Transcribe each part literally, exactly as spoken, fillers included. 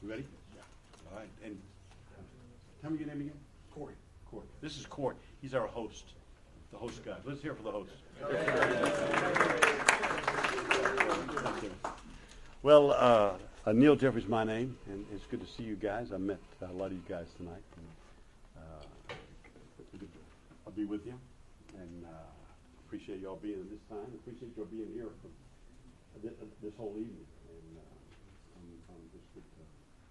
You ready? Yeah. All right. And tell me your name again. Corey. Corey. This is Corey. He's our host. The host guy. Let's hear for the host. Well, uh, uh, Neil Jeffrey's my name, and it's good to see you guys. I met uh, a lot of you guys tonight. And, uh, I'll be with you, and uh, appreciate y'all being at this time. Appreciate y'all being here for this, this whole evening, and uh, I'm, I'm just good to,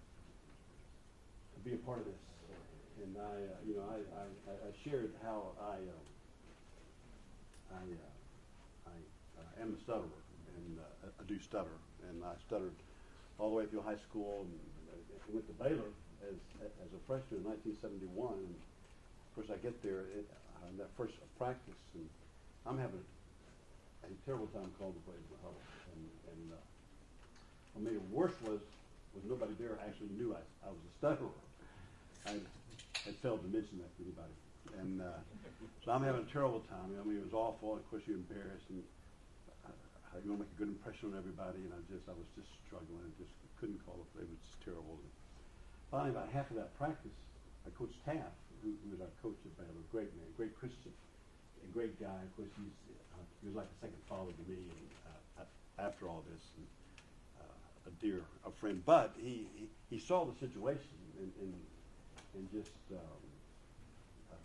to be a part of this. And I, uh, you know, I, I, I shared how I, uh, I, uh, I uh, am a stutterer, and uh, I do stutter, and I stuttered all the way through high school, and I went to Baylor as as a freshman in nineteen seventy-one. And of course, I get there it, uh, in that first practice, and I'm having a terrible time calling the plays in the huddle. And, and uh, what made it worse was was nobody there actually knew I, I was a stutterer. I had failed to mention that to anybody, and uh, so I'm having a terrible time. I mean, it was awful. Of course, you're embarrassed, and I, I you want to make a good impression on everybody, and I just I was just struggling, and just couldn't call it. It was just terrible. And finally, about half of that practice, I Coach Taft, who, who was our coach at Baylor, great man, great Christian, a great guy. Of course, he's uh, he was like a second father to me, and uh, after all this, and, uh, a dear a friend. But he, he, he saw the situation, and and, and just um, uh,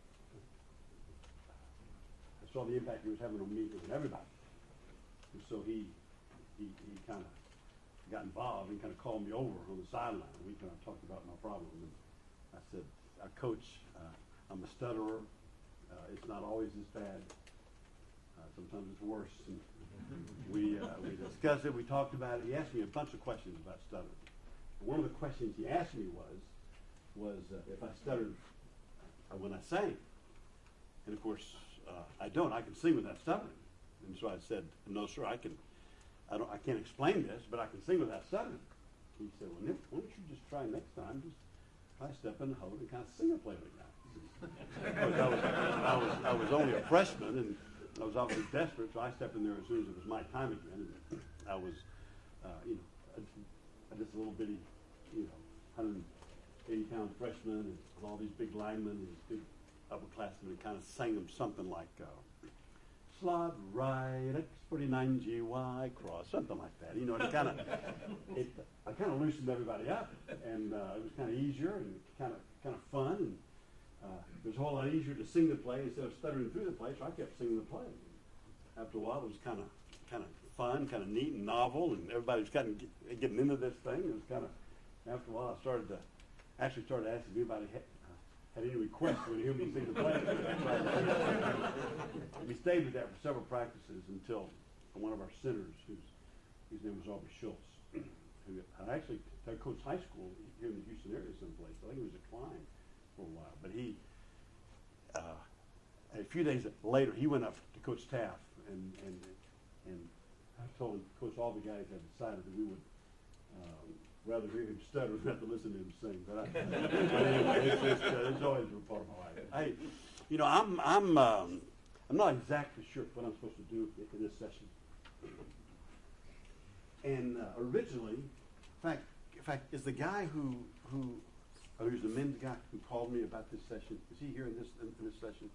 I saw the impact he was having on me and everybody. And so he he, he kind of got involved and kind of called me over on the sideline, and we kind of talked about my problem. And I said, uh, Coach, uh, I'm a stutterer. Uh, it's not always as bad. Uh, sometimes it's worse. And we uh, we discussed it. We talked about it. He asked me a bunch of questions about stuttering. And one of the questions he asked me was was uh, if I stuttered uh, when I sang. And of course, uh, I don't. I can sing without stuttering. And so I said, no, sir, I can. I don't. I can't explain this, but I can sing without stuttering. He said, well, Nick, why don't you just try next time? Just try step in the hole and kind of sing a play like that. Of course, I was, I was I was only a freshman, and I was obviously desperate, so I stepped in there as soon as it was my time again. And I was, uh, you know, a, a, just a little bitty, you know, one hundred eighty pound freshman, and all these big linemen, and these big upperclassmen, and kind of sang them something like. Uh, Slot right, X forty-nine G Y cross, something like that. You know, it kind of, it, I kind of loosened everybody up, and uh, it was kind of easier and kind of, kind of fun. And uh, it was a whole lot easier to sing the play instead of stuttering through the play. So I kept singing the play. After a while, it was kind of, kind of fun, kind of neat and novel, and everybody was kind of get, getting into this thing. It was kind of, after a while, I started to, actually started asking anybody. Had any requests when he heard me sing the play. We stayed with that for several practices until one of our centers, whose his name was Aubrey Schultz, who I actually I coached high school here in the Houston area someplace. I think he was at Klein for a while. But he, uh, a few days later, he went up to Coach Taft, and and and I told him, Coach, all the guys had decided that we would um, rather hear him stutter than have to listen to him sing. But, I, but anyway, it's, it's, uh, it's always been part of my life. I, you know, I'm I'm um, I'm not exactly sure what I'm supposed to do in, in this session. And uh, originally, in fact, in fact, is the guy who who oh, he was the men's guy who called me about this session. Is he here in this in, in this session?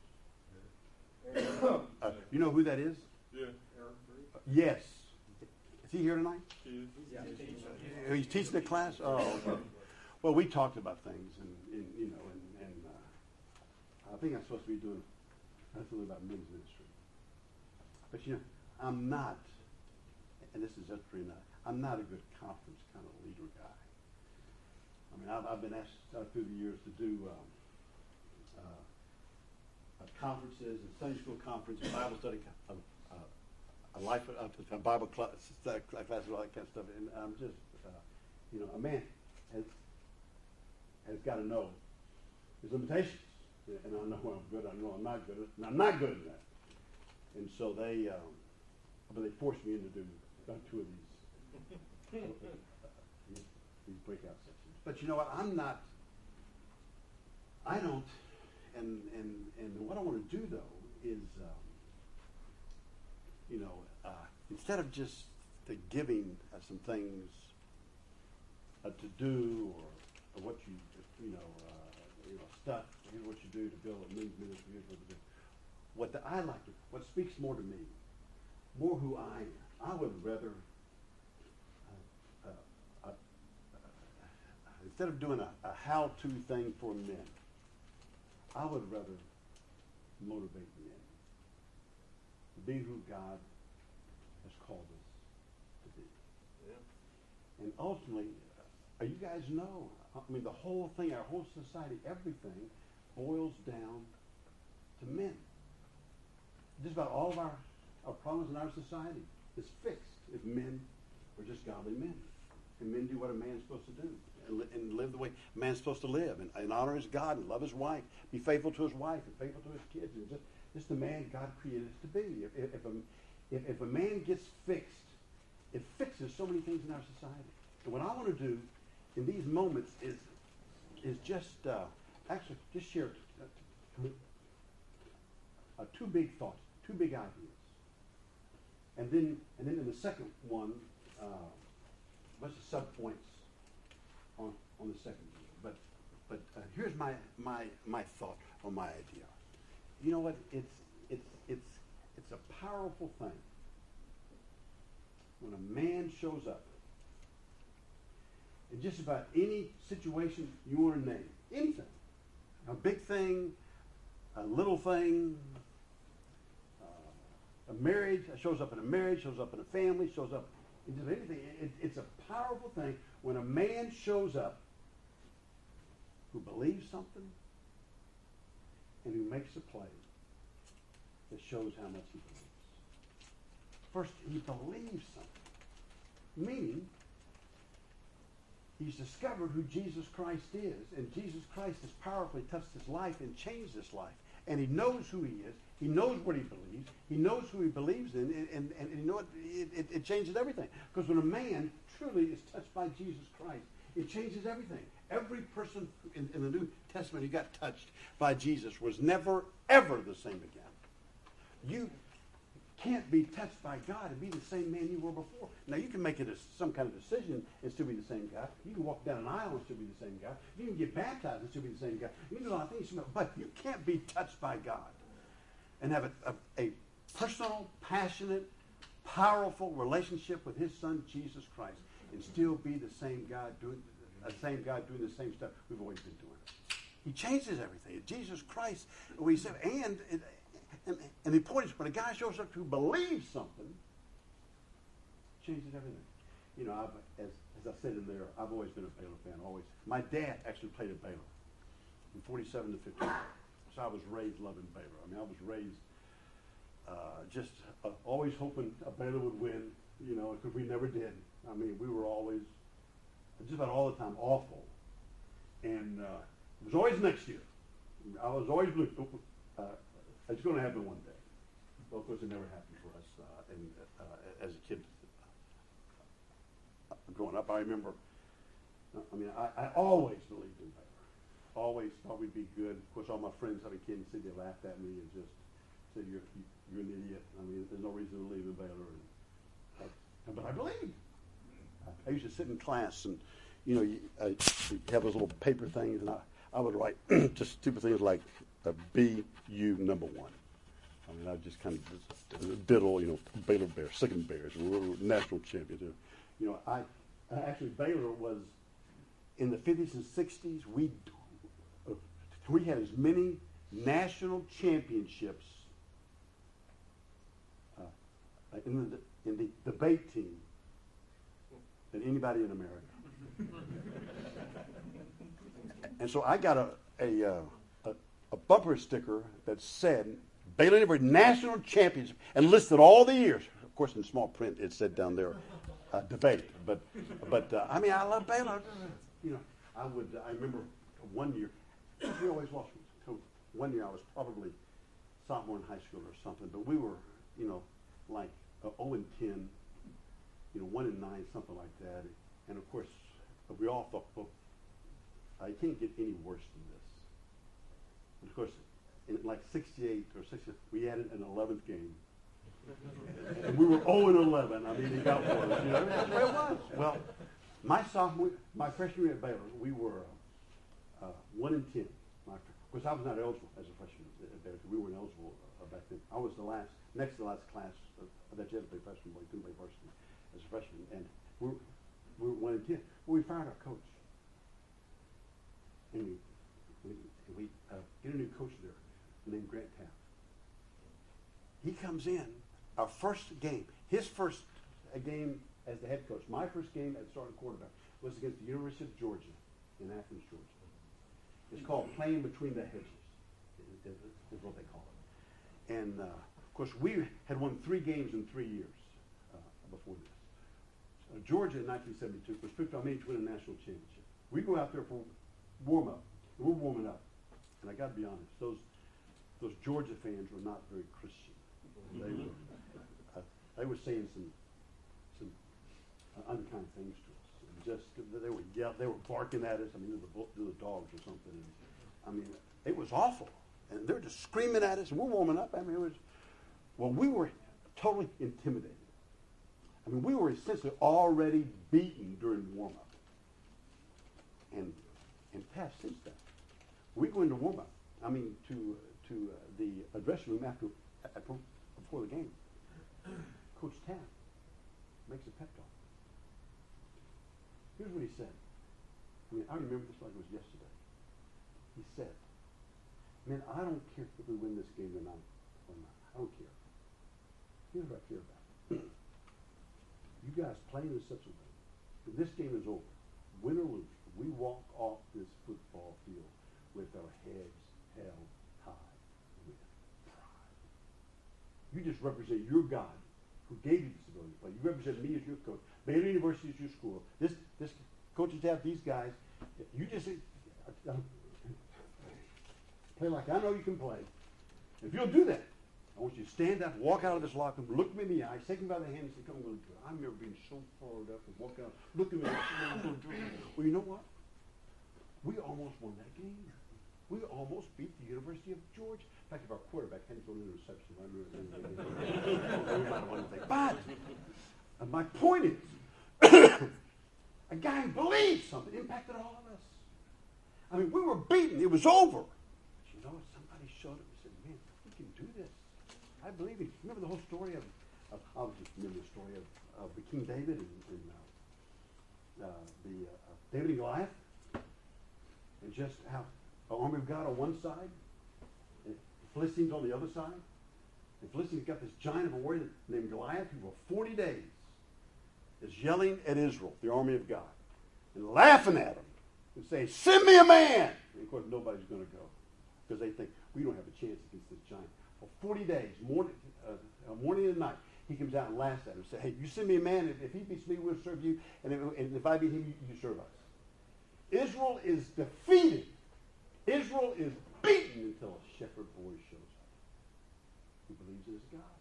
Uh, you know who that is? Yeah. Uh, yes. Is he here tonight? He is. Yeah, he's teaching. He's teaching the class? Oh, okay. Well, we talked about things, and, and you know, and, and uh, I think I'm supposed to be doing something about men's ministry. But, you know, I'm not, and this is just pretty nice, I'm not a good conference kind of leader guy. I mean, I've, I've been asked uh, through the years to do um, uh, uh, conferences and Sunday school conference and Bible study uh, a life, uh, a Bible class, class, all that kind of stuff, and I'm just, uh, you know, a man has has got to know his limitations, and I know I'm good, I know I'm not good, and I'm not good at that, and so they, um, but they forced me into doing about two of these, uh, these these breakout sessions. But you know what? I'm not. I don't, and and and what I want to do though is. Um, You know, uh, instead of just the giving uh, some things a to-do or, or what you, you know, uh, you know, stuff. Here's what you do to build a men's ministry. Here's what to do. What the, I like to, what speaks more to me, more who I am. I would rather, uh, uh, uh, uh, instead of doing a, a how-to thing for men, I would rather motivate men to be who God has called us to be. Yeah. And ultimately, uh, you guys know, I mean, the whole thing, our whole society, everything boils down to men. Just about all of our, our problems in our society is fixed if men are just godly men. And men do what a man's supposed to do and, li- and live the way a man's supposed to live and, and honor his God and love his wife, be faithful to his wife and faithful to his kids and just, just the man God created us to be. If, if, if, a, if, if a man gets fixed, it fixes so many things in our society. And what I want to do in these moments is, is just, uh, actually, just share uh, uh, two big thoughts. Two big ideas, and then and then in the second one, uh, what's the subpoints on on the second one? But but uh, here's my my my thought on my idea. You know what? It's it's it's it's a powerful thing when a man shows up in just about any situation you want to name, anything, a big thing, a little thing. A marriage shows up in a marriage, shows up in a family, shows up in just anything. It, it's a powerful thing when a man shows up who believes something and who makes a play that shows how much he believes. First, he believes something, meaning he's discovered who Jesus Christ is, and Jesus Christ has powerfully touched his life and changed his life. And he knows who he is. He knows what he believes. He knows who he believes in. And, and, and you know what? It, it, it changes everything. Because when a man truly is touched by Jesus Christ, it changes everything. Every person in, in the New Testament who got touched by Jesus was never, ever the same again. You can't be touched by God and be the same man you were before. Now, you can make it a, some kind of decision and still be the same guy. You can walk down an aisle and still be the same guy. You can get baptized and still be the same guy. You can do a lot of things, but you can't be touched by God and have a, a, a personal, passionate, powerful relationship with his son, Jesus Christ, and still be the same God doing the same God doing the same stuff we've always been doing. He changes everything. Jesus Christ, we said, and it, And, and the point is, when a guy shows up who believes something, changes everything. You know, I've, as, as I said in there, I've always been a Baylor fan, always. My dad actually played at Baylor from forty-seven to fifty. So I was raised loving Baylor. I mean, I was raised uh, just uh, always hoping a Baylor would win, you know, because we never did. I mean, we were always, just about all the time, awful. And uh, it was always next year. I was always looking. Uh, It's going to happen one day. Well, of course, it never happened for us. Uh, and uh, as a kid, uh, growing up, I remember. I mean, I, I always believed in Baylor. Always thought we'd be good. Of course, all my friends having kids said they laughed at me and just said, "You're you're an idiot." I mean, there's no reason to believe in Baylor. And, uh, but I believed. I, I used to sit in class and, you know, you, I, you have those little paper things, and I, I would write just stupid things like. Uh, B U number one. I mean, I just kind of diddle, you know, Baylor Bears, second Bears, we were national champions. You know, I uh, actually Baylor was in the fifties and sixties. We uh, we had as many national championships uh, in the in the debate team than anybody in America. And so I got a a. Uh, a bumper sticker that said Baylor University National Championship and listed all the years. Of course, in small print, it said down there, uh, debate. But, but uh, I mean, I love Baylor. You know, I would. I remember one year we always lost. So one year I was probably sophomore in high school or something. But we were, you know, like uh, zero and ten, you know, one and nine, something like that. And of course, we all thought, well, I can't get any worse than this. Of course, in like sixty-eight or sixty, we added an eleventh game. And we were zero and eleven. I mean, it got worse. You know, that's the way it was. Well, My sophomore, my freshman year at Baylor, we were uh, uh, one in ten. My, of course, I was not eligible as a freshman at Baylor. We weren't eligible uh, back then. I was the last, next to the last class of, of that you had to play freshman ball. You couldn't play varsity as a freshman, and we were, we were one in ten. Well, we fired our coach, and we we, we uh, get a new coach there named Grant Taft. He comes in our first game, his first uh, game as the head coach. My first game as starting quarterback was against the University of Georgia in Athens, Georgia. It's called playing between the hedges, is, is, is what they call it. And uh, of course, we had won three games in three years uh, before this. Uh, Georgia in nineteen seventy-two was picked on me to win a national championship. We go out there for warm up. We're warming up, and I got to be honest, those those Georgia fans were not very Christian. They were uh, they were saying some some uh, unkind things to us. And just they were yell, they were barking at us. I mean, they were the, the dogs or something. And, I mean, it was awful, and they were just screaming at us. And we're warming up. I mean, it was well, we were totally intimidated. I mean, we were essentially already beaten during warm up, and and past since that. We go into warm up. I mean, to to uh, the dressing room after uh, before the game. Coach Taft makes a pep talk. Here's what he said. I mean, I remember this like it was yesterday. He said, "Man, I don't care if we win this game tonight or not. I don't care. Here's what I care about. You guys playing in such a way. When this game is over, win or lose, we walk off this football field with our heads held high with pride. You just represent your God who gave you this ability to play. You represent me as your coach. Baylor University is your school. This this coaching staff, these guys, you just uh, play like I know you can play. If you'll do that, I want you to stand up, walk out of this locker room, look me in the eye, take me by the hand and say, come on, I remember being so fired up and walk out, look at me. Well, you know what? We almost won that game. We almost beat the University of Georgia. In fact, if our quarterback hadn't thrown an interception, I we might have won the thing. But uh, my point is, a guy who believed something impacted all of us. I mean, we were beaten. It was over. But you know, somebody showed up and said, man, we can do this. I believe it. Remember the whole story of, of I was just remember the story of, of the King David and, and uh, uh, the uh, David and Goliath, and just how the army of God on one side, and the Philistines on the other side. The Philistines got this giant of a warrior named Goliath who for forty days is yelling at Israel, the army of God, and laughing at them and saying, "Send me a man!" And of course, nobody's going to go because they think we don't have a chance against this giant. For forty days, morning, uh, morning and night, he comes out and laughs at him and says, "Hey, you send me a man. If, if he beats me, we'll serve you. And if, and if I beat him, you, you serve us." Israel is defeated. Israel is beaten until a shepherd boy shows up who believes in his God.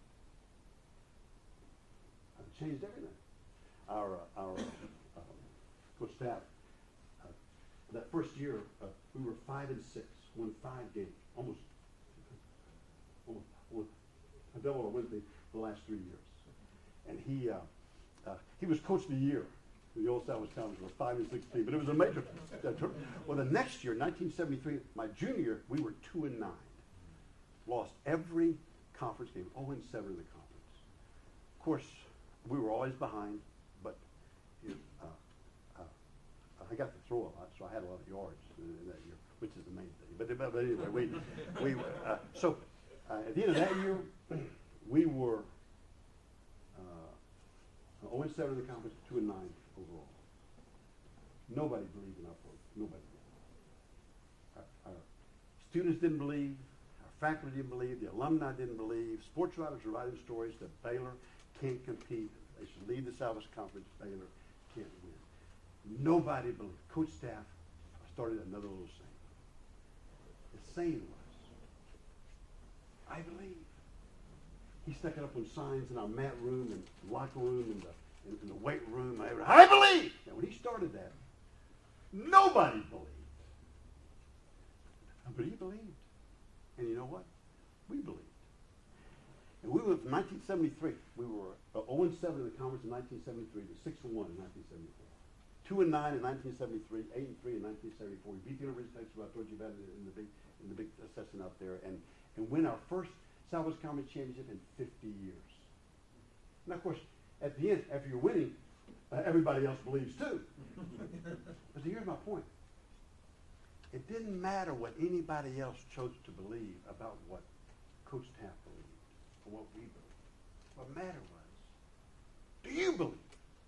It changed everything. Our uh, our uh, coach staff, uh, that first year, uh, we were five and six, won five games, almost. almost, almost I doubled our win the, the last three years, and he uh, uh, he was coach of the year. The old Southwest Conference was five and sixteen, but it was a major. Uh, tour. Well, the next year, nineteen seventy-three, my junior year, we were two and nine. Lost every conference game, zero and seven in the conference. Of course, we were always behind, but you know, uh, uh, I got to throw a lot, so I had a lot of yards in, in that year, which is the main thing. But, but, but anyway, we we uh, so uh, at the end of that year, we were uh, zero and seven in the conference, two and nine. Overall. Nobody believed in our program. Nobody did. Our, our students didn't believe. Our faculty didn't believe. The alumni didn't believe. Sports writers were writing stories that Baylor can't compete. They should leave the Southwest Conference. Baylor can't win. Nobody believed. Coach Staff started another little saying. The saying was, "I believe." He stuck it up on signs in our mat room and locker room and the In, in the weight room, I, I believe. And when he started that, nobody believed. But he believed. And you know what? We believed. And we went from nineteen seventy-three. We were uh, zero and seven in the conference in nineteen seventy-three to six and one in nineteen seventy-four. two and nine in nineteen seventy-three, eight and three in nineteen seventy-four. We beat the University of Texas, I told you about it in the big, in the big session out there, and, and win our first Southwest Conference championship in fifty years. And of course, at the end, after you're winning, uh, everybody else believes too. But here's my point. It didn't matter what anybody else chose to believe about what Coach Taft believed or what we believed. What mattered was, do you believe?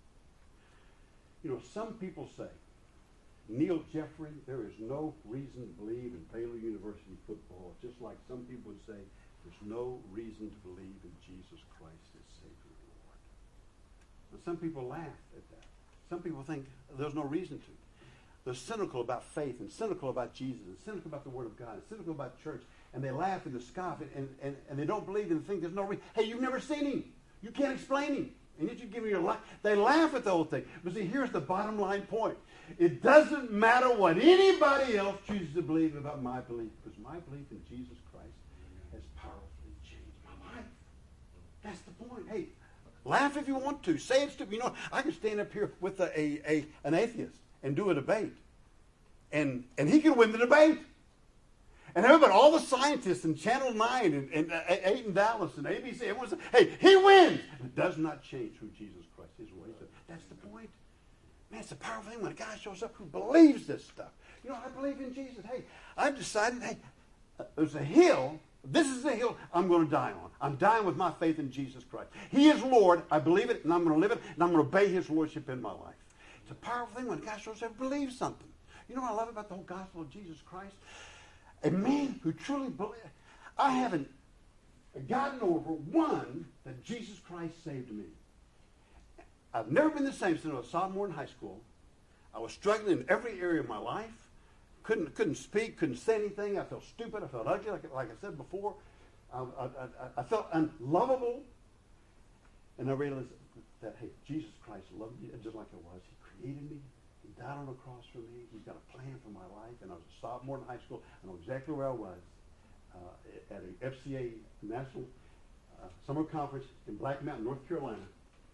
You know, some people say, Neil Jeffrey, there is no reason to believe in Baylor University football, just like some people would say, there's no reason to believe in Jesus Christ as Savior and Lord. Now, some people laugh at that. Some people think there's no reason to. They're cynical about faith and cynical about Jesus and cynical about the Word of God and cynical about church. And they laugh and they scoff and, and, and, and they don't believe and think there's no reason. Hey, you've never seen him. You can't explain him. And yet you give me your life. They laugh at the whole thing. But see, here's the bottom line point. It doesn't matter what anybody else chooses to believe about my belief, because my belief in Jesus Christ has powerfully changed my life. That's the point. Hey, laugh if you want to. Say it's stupid. You know, I can stand up here with a, a, a an atheist and do a debate. And and he could win the debate. And everybody, all the scientists in Channel nine and, and uh, eight in Dallas and A B C, everyone said, hey, he wins. It does not change who Jesus Christ is. That's the point. Man, it's a powerful thing when a guy shows up who believes this stuff. You know, I believe in Jesus. Hey, I've decided, hey, uh, there's a hill. This is the hill I'm going to die on. I'm dying with my faith in Jesus Christ. He is Lord. I believe it, and I'm going to live it, and I'm going to obey his lordship in my life. It's a powerful thing when a guy shows up and believes something. You know what I love about the whole gospel of Jesus Christ? A man who truly believes. I haven't gotten over, one, that Jesus Christ saved me. I've never been the same since I was a sophomore in high school. I was struggling in every area of my life. Couldn't couldn't speak, couldn't say anything. I felt stupid. I felt ugly, like, like I said before. I, I, I, I felt unlovable. And I realized that, hey, Jesus Christ loved me just like I was. He created me. He died on the cross for me. He's got a plan for my life. And I was a sophomore in high school. I know exactly where I was uh, at an F C A National uh, Summer Conference in Black Mountain, North Carolina,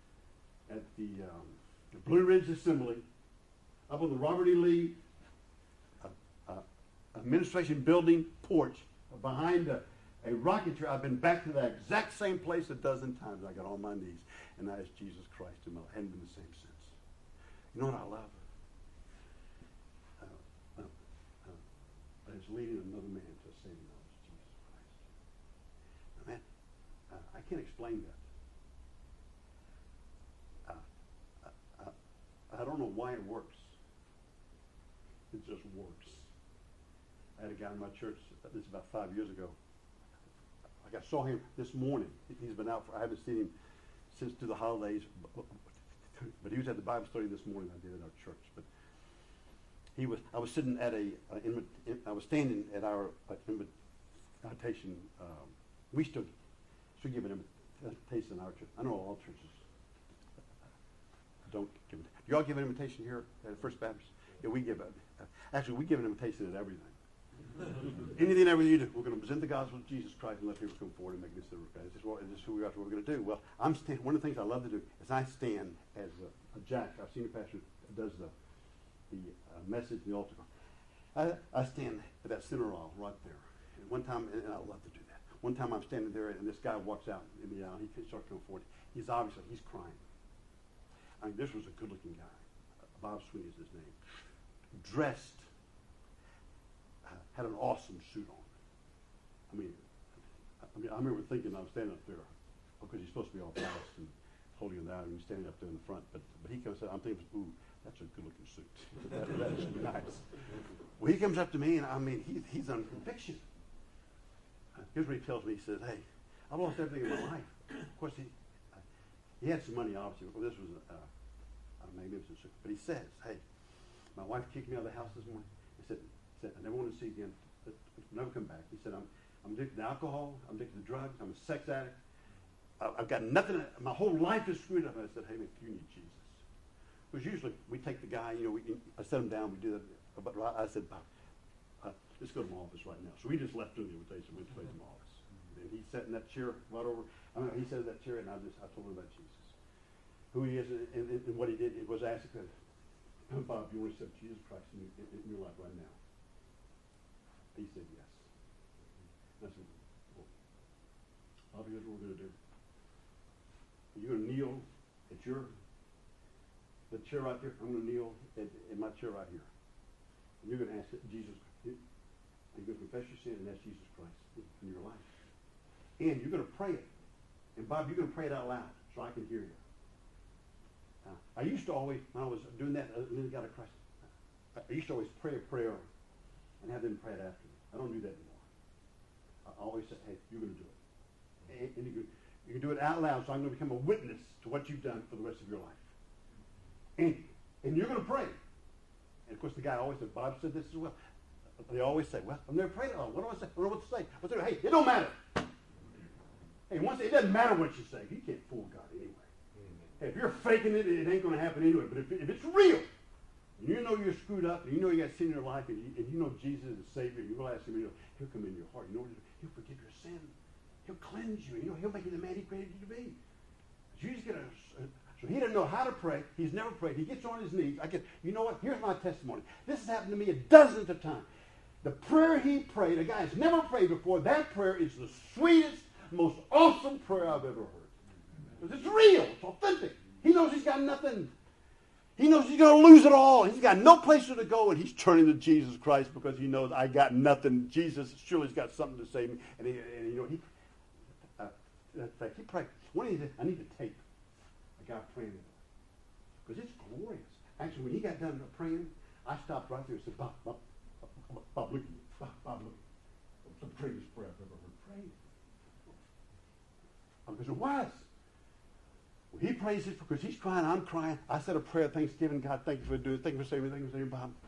at the, um, the Blue Ridge Assembly, up on the Robert E. Lee uh, uh, administration building porch behind a, a rocking chair. I've been back to that exact same place a dozen times. I got on my knees, and I asked Jesus Christ to my life. Hadn't been the same since. You know what I love? Uh, uh, uh, but it's leading another man to a saving knowledge of Jesus Christ. Now, man, uh, I can't explain that. I don't know why it works. It just works. I had a guy in my church, this is about five years ago. Like I saw him this morning. He's been out for, I haven't seen him since through the holidays, but he was at the Bible study this morning I did at our church. But he was, I was sitting at a, uh, in, in, I was standing at our uh, invitation. Um, we stood, should give an invitation in our church. I know all churches don't give it. Do y'all give an invitation here at First Baptist? Yeah, we give a, uh, actually, we give an invitation at everything. Anything and everything you do, we're going to present the gospel of Jesus Christ and let people come forward and make this their repentance. This is what, this is who we are, what we're going to do. Well, I'm stand, one of the things I love to do is I stand as a, a Jack, our senior pastor, does the the uh, message in the altar. I, I stand at that center aisle right there. And one time, and I love to do that. One time I'm standing there, and this guy walks out in the aisle. He starts coming forward. He's obviously, he's crying. I mean, this was a good-looking guy. Bob Sweeney is his name. Dressed, uh, had an awesome suit on. I mean, I mean, I remember thinking I was standing up there because he's supposed to be all polished and holding it out, and he's standing up there in the front. But but he comes out. I'm thinking, ooh, that's a good-looking suit. that, that should be nice. Well, he comes up to me, and I mean, he, he's on conviction. Uh, here's what he tells me. He says, "Hey, I've lost everything in my life." Of course, he. He had some money, obviously. Well, this was a, uh, a magnificent suit. But he says, hey, my wife kicked me out of the house this morning. He said, he said I never want to see you again. Never come back. He said, I'm, I'm addicted to alcohol. I'm addicted to drugs. I'm a sex addict. I, I've got nothing. My whole life is screwed up. And I said, hey, man, you need Jesus. Because usually we take the guy, you know, we, I set him down. We do that. But I said, uh, let's go to my office right now. So we just left through the invitation. We went to my office. And he sat in that chair right over. I mean, he sat in that chair, and I just I told him about Jesus, who he is, and, and, and what he did. It was asked, Bob, you want to accept Jesus Christ in, in, in your life right now? He said yes. And I said, well, Bob, here's what we're going to do. You're going to kneel at your, the chair right there. I'm going to kneel at, at my chair right here. And you're going to ask Jesus, you're going to confess your sin and ask Jesus Christ in your life. And you're going to pray it. And Bob, you're going to pray it out loud so I can hear you. Uh, I used to always, when I was doing that, uh, then got a Christ. I used to always pray a prayer and have them pray it after me. I don't do that anymore. I always say, hey, you're going to do it. And, and you, can, you can do it out loud, so I'm going to become a witness to what you've done for the rest of your life. And, and you're going to pray. And of course, the guy always said, Bob said this as well. They always say, well, I've never prayed it all. What do I say? I don't know what to say. What's it? Hey, it don't matter. Hey, once it doesn't matter what you say. You can't fool God anyway. Hey, if you're faking it, it ain't going to happen anyway. But if, if it's real, and you know you're screwed up, and you know you got sin in your life, and you, and you know Jesus is the Savior, you will ask him, you know, he'll come into your heart. You know, he'll forgive your sin. He'll cleanse you. You know, he'll make you the man he created you to be. You just get a, so he doesn't know how to pray. He's never prayed. He gets on his knees. I get, you know what? Here's my testimony. This has happened to me a dozens of times. The prayer he prayed, a guy has never prayed before, that prayer is the sweetest, most awesome prayer I've ever heard. Because it's real. It's authentic. He knows he's got nothing. He knows he's going to lose it all. He's got no place to go, and he's turning to Jesus Christ because he knows I got nothing. Jesus surely's got something to save me. And, he, and you know, he, uh, in fact, he prayed. One of these, I need to tape a guy praying because it's glorious. Actually, when he got done praying, I stopped right there and said, Bob, Bob, Bob, Bob look at me. Bob, Bob, look at me. It's the greatest prayer I've ever heard prayed. Because it was. Well, he prays it because he's crying, I'm crying. I said a prayer of thanksgiving. God, thank you for doing it. Thank you for saving me. Thank you for saving Bob.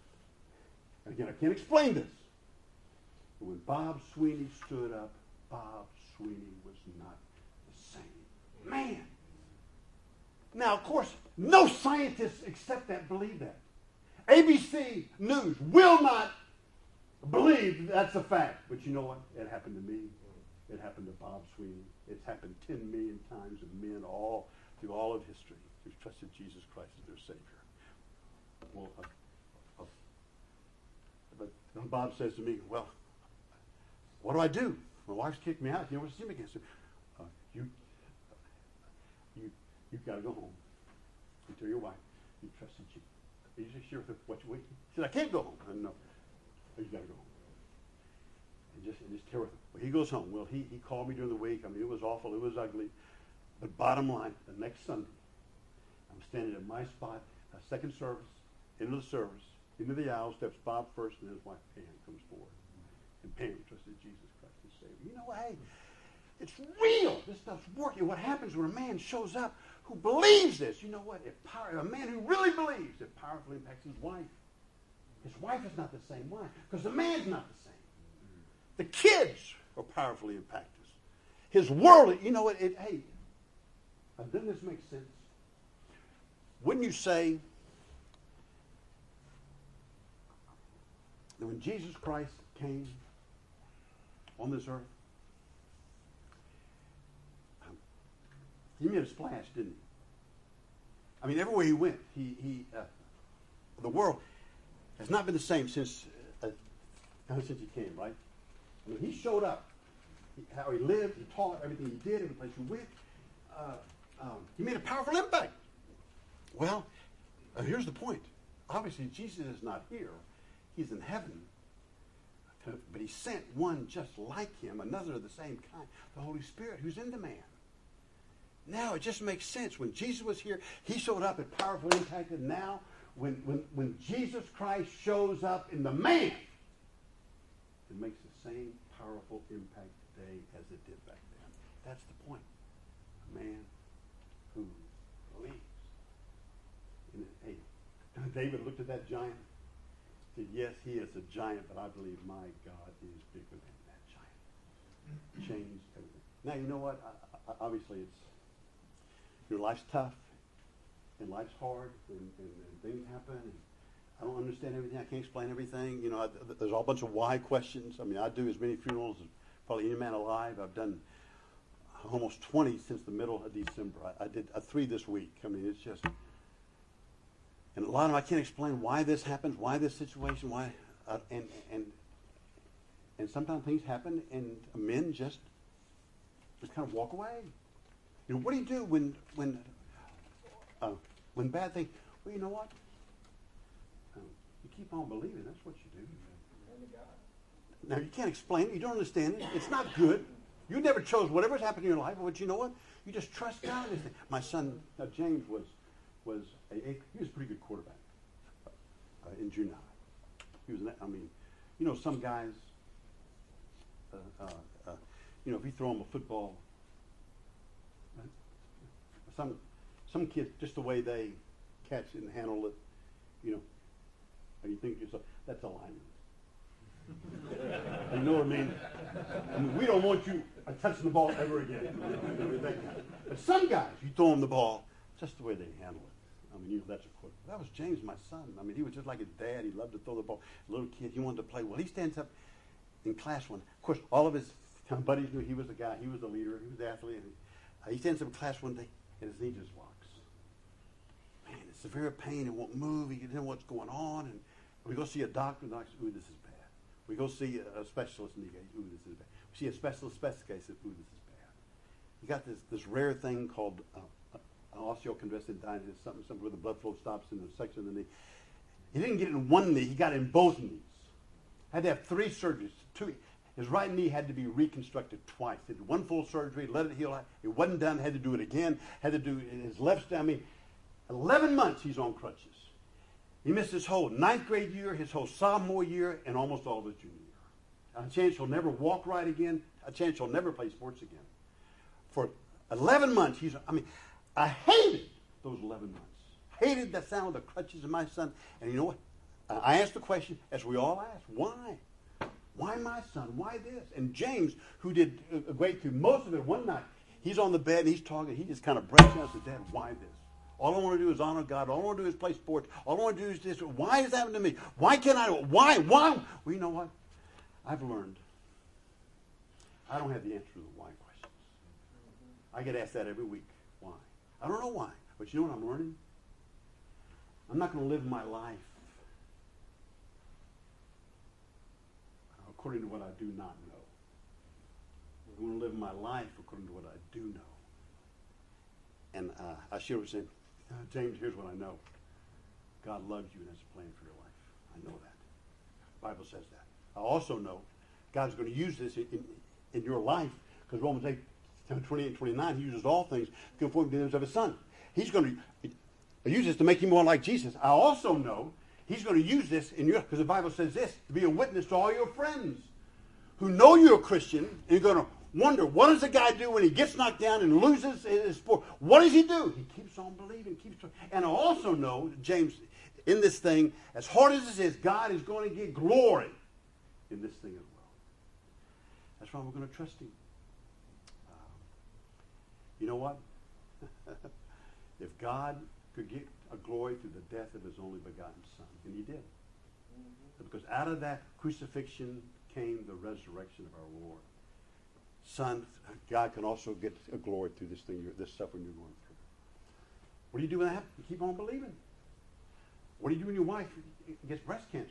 And again, I can't explain this. But when Bob Sweeney stood up, Bob Sweeney was not the same man. Now, of course, no scientists except that believe that. A B C News will not believe that's a fact. But you know what? It happened to me. It happened to Bob Sweeney. It's happened ten million times to men all through all of history who've trusted Jesus Christ as their Savior. Well, uh, uh, but when Bob says to me, well, what do I do? My wife's kicked me out. You know what to see me against? Uh, you, you, you've got to go home. You tell your wife you trusted you. Are you sure what you wait? He said, I can't go home. I know. You've got to go home. And just, and just tear with him. Well, he goes home. Well, he, he called me during the week. I mean, it was awful. It was ugly. But bottom line, the next Sunday, I'm standing at my spot, uh, second service, into the service, into the aisle, steps Bob first, and his wife Pam comes forward. And Pam trusted Jesus Christ as Savior. You know what? Hey, it's real. This stuff's working. What happens when a man shows up who believes this? You know what? It power, a man who really believes, it powerfully impacts his wife. His wife is not the same. Why? Because the man's not the same. The kids are powerfully impacted. His world, you know what? It, hey, doesn't this make sense? Wouldn't you say that when Jesus Christ came on this earth, um, he made a splash, didn't he? I mean, everywhere he went, he, he uh, the world has not been the same since uh, since he came, right? I mean, he showed up. He, how he lived, he taught, everything he did, every place he went. Uh, um, he made a powerful impact. Well, uh, here's the point. Obviously, Jesus is not here. He's in heaven. But he sent one just like him, another of the same kind, the Holy Spirit, who's in the man. Now, it just makes sense. When Jesus was here, he showed up and powerfully impacted. Now, when, when, when Jesus Christ shows up in the man, it makes the same powerful impact today as it did back then. That's the point. A man who believes. And, hey, David looked at that giant, said, yes, he is a giant, but I believe my God is bigger than that giant. Changed everything. Now, you know what? I, I, obviously, it's your life's tough, and life's hard, and, and, and things happen, and I don't understand everything. I can't explain everything. You know, I, there's all a bunch of why questions. I mean, I do as many funerals as probably any man alive. I've done almost twenty since the middle of December. I, I did uh, three this week. I mean, it's just, And a lot of them, I can't explain why this happens, why this situation, why, uh, and and and sometimes things happen, and men just just kind of walk away. You know, what do you do when when uh, when bad things? Well, you know what? Um, you keep on believing. That's what you do. Now you can't explain it. You don't understand it. It's not good. You never chose whatever's happened in your life, but you know what? You just trust God. My son uh, James was was a, a he was a pretty good quarterback uh, in junior high. He was. An, I mean, you know, some guys. Uh, uh, uh, you know, if you throw them a football, uh, some some kids just the way they catch it and handle it, you know, and you think to yourself, that's a lineman. You know what I mean? I mean, we don't want you touching the ball ever again. But some guys, you throw them the ball, just the way they handle it. I mean, you know, that's a quote. That was James, my son. I mean, he was just like his dad. He loved to throw the ball. A little kid, he wanted to play. Well, he stands up in class one. Of course, all of his buddies knew he was the guy. He was the leader. He was the athlete. And, uh, he stands up in class one day, and his knee just locks. Man, it's severe pain. It won't move. He doesn't know what's going on. And we go see a doctor, and the doctor says, ooh, this is bad. We go see a, a specialist, and he goes, ooh, this is bad. We see a specialist, specialist guy, says, ooh, this is bad. He got this, this rare thing called uh, uh, osteochondrosis, something, something where the blood flow stops in the section of the knee. He didn't get it in one knee. He got it in both knees. Had to have three surgeries. Two, his right knee had to be reconstructed twice. He did one full surgery, let it heal. It wasn't done. Had to do it again. Had to do his left. I mean, eleven months he's on crutches. He missed his whole ninth grade year, his whole sophomore year, and almost all of his junior year. A chance he'll never walk right again. A chance he'll never play sports again. For eleven months, he's. I mean, I hated those eleven months. Hated the sound of the crutches of my son. And you know what? I asked the question, as we all ask, why? Why my son? Why this? And James, who did a great through most of it, one night, he's on the bed and he's talking. He just kind of breaks out and says, Dad, why this? All I want to do is honor God. All I want to do is play sports. All I want to do is this. Why is that happening to me? Why can't I? Why? Why? Well, you know what? I've learned. I don't have the answer to the why questions. I get asked that every week. Why? I don't know why. But you know what I'm learning? I'm not going to live my life according to what I do not know. I'm going to live my life according to what I do know. And uh, I share with him, uh, James, here's what I know. God loves you and has a plan for your life. I know that. The Bible says that. I also know God's going to use this in, in, in your life, because Romans eight, twenty-eight and twenty-nine, he uses all things conform to the image of his son. He's going to use this to make you more like Jesus. I also know he's going to use this in your, because the Bible says this, to be a witness to all your friends who know you're a Christian, and you're going to wonder, what does the guy do when he gets knocked down and loses his sport? What does he do? He keeps on believing, keeps on. And I also know, James, in this thing, as hard as this is, God is going to get glory in this thing as well. That's why we're going to trust him. Um, you know what? If God could get a glory through the death of his only begotten son, and he did. Mm-hmm. Because out of that crucifixion came the resurrection of our Lord. Son, God can also get a glory through this thing, this suffering you're going through. What do you do when that happens? You keep on believing. What do you do when your wife gets breast cancer?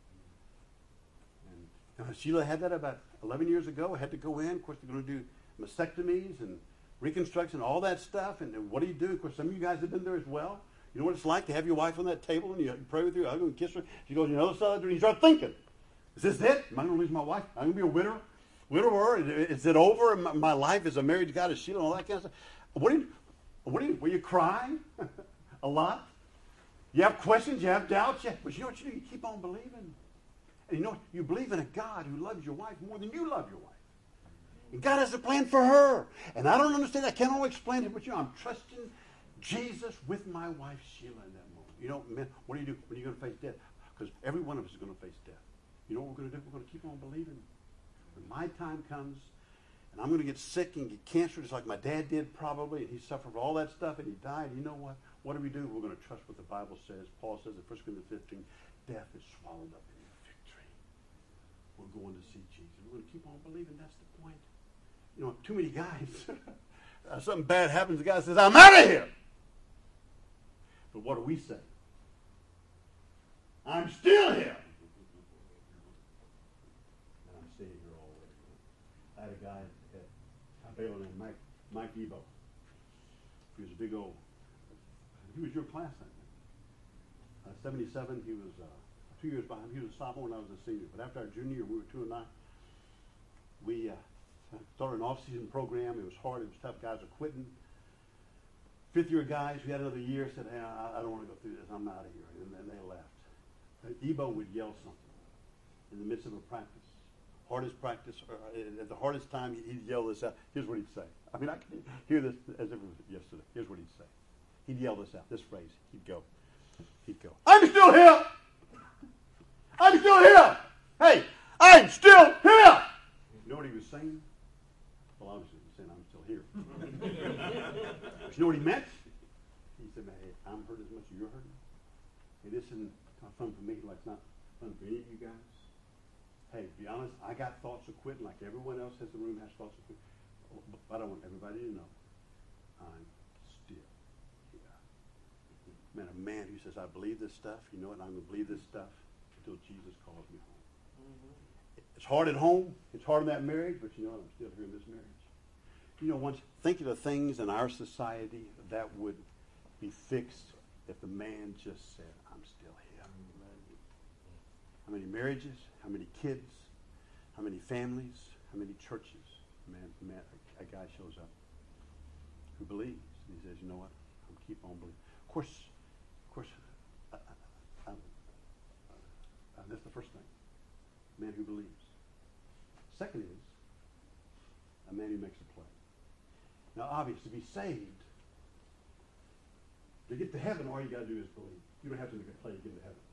And uh, Sheila had that about eleven years ago. Had to go in. Of course, they're going to do mastectomies and reconstruction, all that stuff. And then what do you do? Of course, some of you guys have been there as well. You know what it's like to have your wife on that table and you pray with her, hug her and kiss her. She goes, you know, so and you start thinking, is this it? Am I going to lose my wife? Am I going to be a widower? Widower? Is it over? My life as a married guy to Sheila and all that kind of stuff. What do you, what do you, will you cry a lot? You have questions, you have doubts, yeah. But you know what you do? You keep on believing. And you know what? You believe in a God who loves your wife more than you love your wife. And God has a plan for her. And I don't understand. I can't always explain it, but you know, I'm trusting Jesus with my wife, Sheila, in that moment. You know, man, what do you do when you're going to face death? Because every one of us is going to face death. You know what we're going to do? We're going to keep on believing. When my time comes, and I'm going to get sick and get cancer, just like my dad did probably, and he suffered all that stuff, and he died. You know what? What do we do? We're going to trust what the Bible says. Paul says in First Corinthians fifteen, death is swallowed up in victory. We're going to see Jesus. We're going to keep on believing. That's the point. You know, too many guys, uh, something bad happens, the guy says, I'm out of here. But what do we say? I'm still here. And I'm staying here all the way. I had a guy at Baylor named Mike, Mike Ebo. He was a big old, he was your class, I think. Uh, seventy-seven, he was uh, two years behind. He was a sophomore and I was a senior. But after our junior year, we were two and nine. We uh, started an off-season program. It was hard. It was tough. Guys were quitting. Fifth year guys, we had another year, said, hey, I, I don't want to go through this. I'm out of here. And then they left. Uh, Ebo would yell something in the midst of a practice. Hardest practice, or at the hardest time, he'd yell this out. Here's what he'd say. I mean, I can hear this as if it was yesterday. Here's what he'd say. He'd yell this out, this phrase. He'd go. He'd go, I'm still here. I'm still here. Hey, I'm still here. You know what he was saying? Well, obviously he was saying, I'm still here. But you know what he meant? He said, hey, I'm hurt as much as you're hurting. Hey, this isn't fun for me like it's not fun for any of you guys. Hey, to be honest, I got thoughts of quitting like everyone else has in the room has thoughts of quitting. But I don't want everybody to know I'm still here. Man, a man who says, I believe this stuff, you know what, I'm going to believe this stuff until Jesus calls me home. Mm-hmm. It's hard at home. It's hard in that marriage, but you know what, I'm still here in this marriage. You know, once think of the things in our society that would be fixed if the man just said, I'm still here. How many marriages, how many kids, how many families, how many churches, man, man, a, a guy shows up who believes. And he says, you know what, I'm keep on believing. Of course, of course, I, I, I, uh, that's the first thing. A man who believes. Second is a man who makes a play. Now, obviously, to be saved, to get to heaven, all you got to do is believe. You don't have to make a play to get to heaven.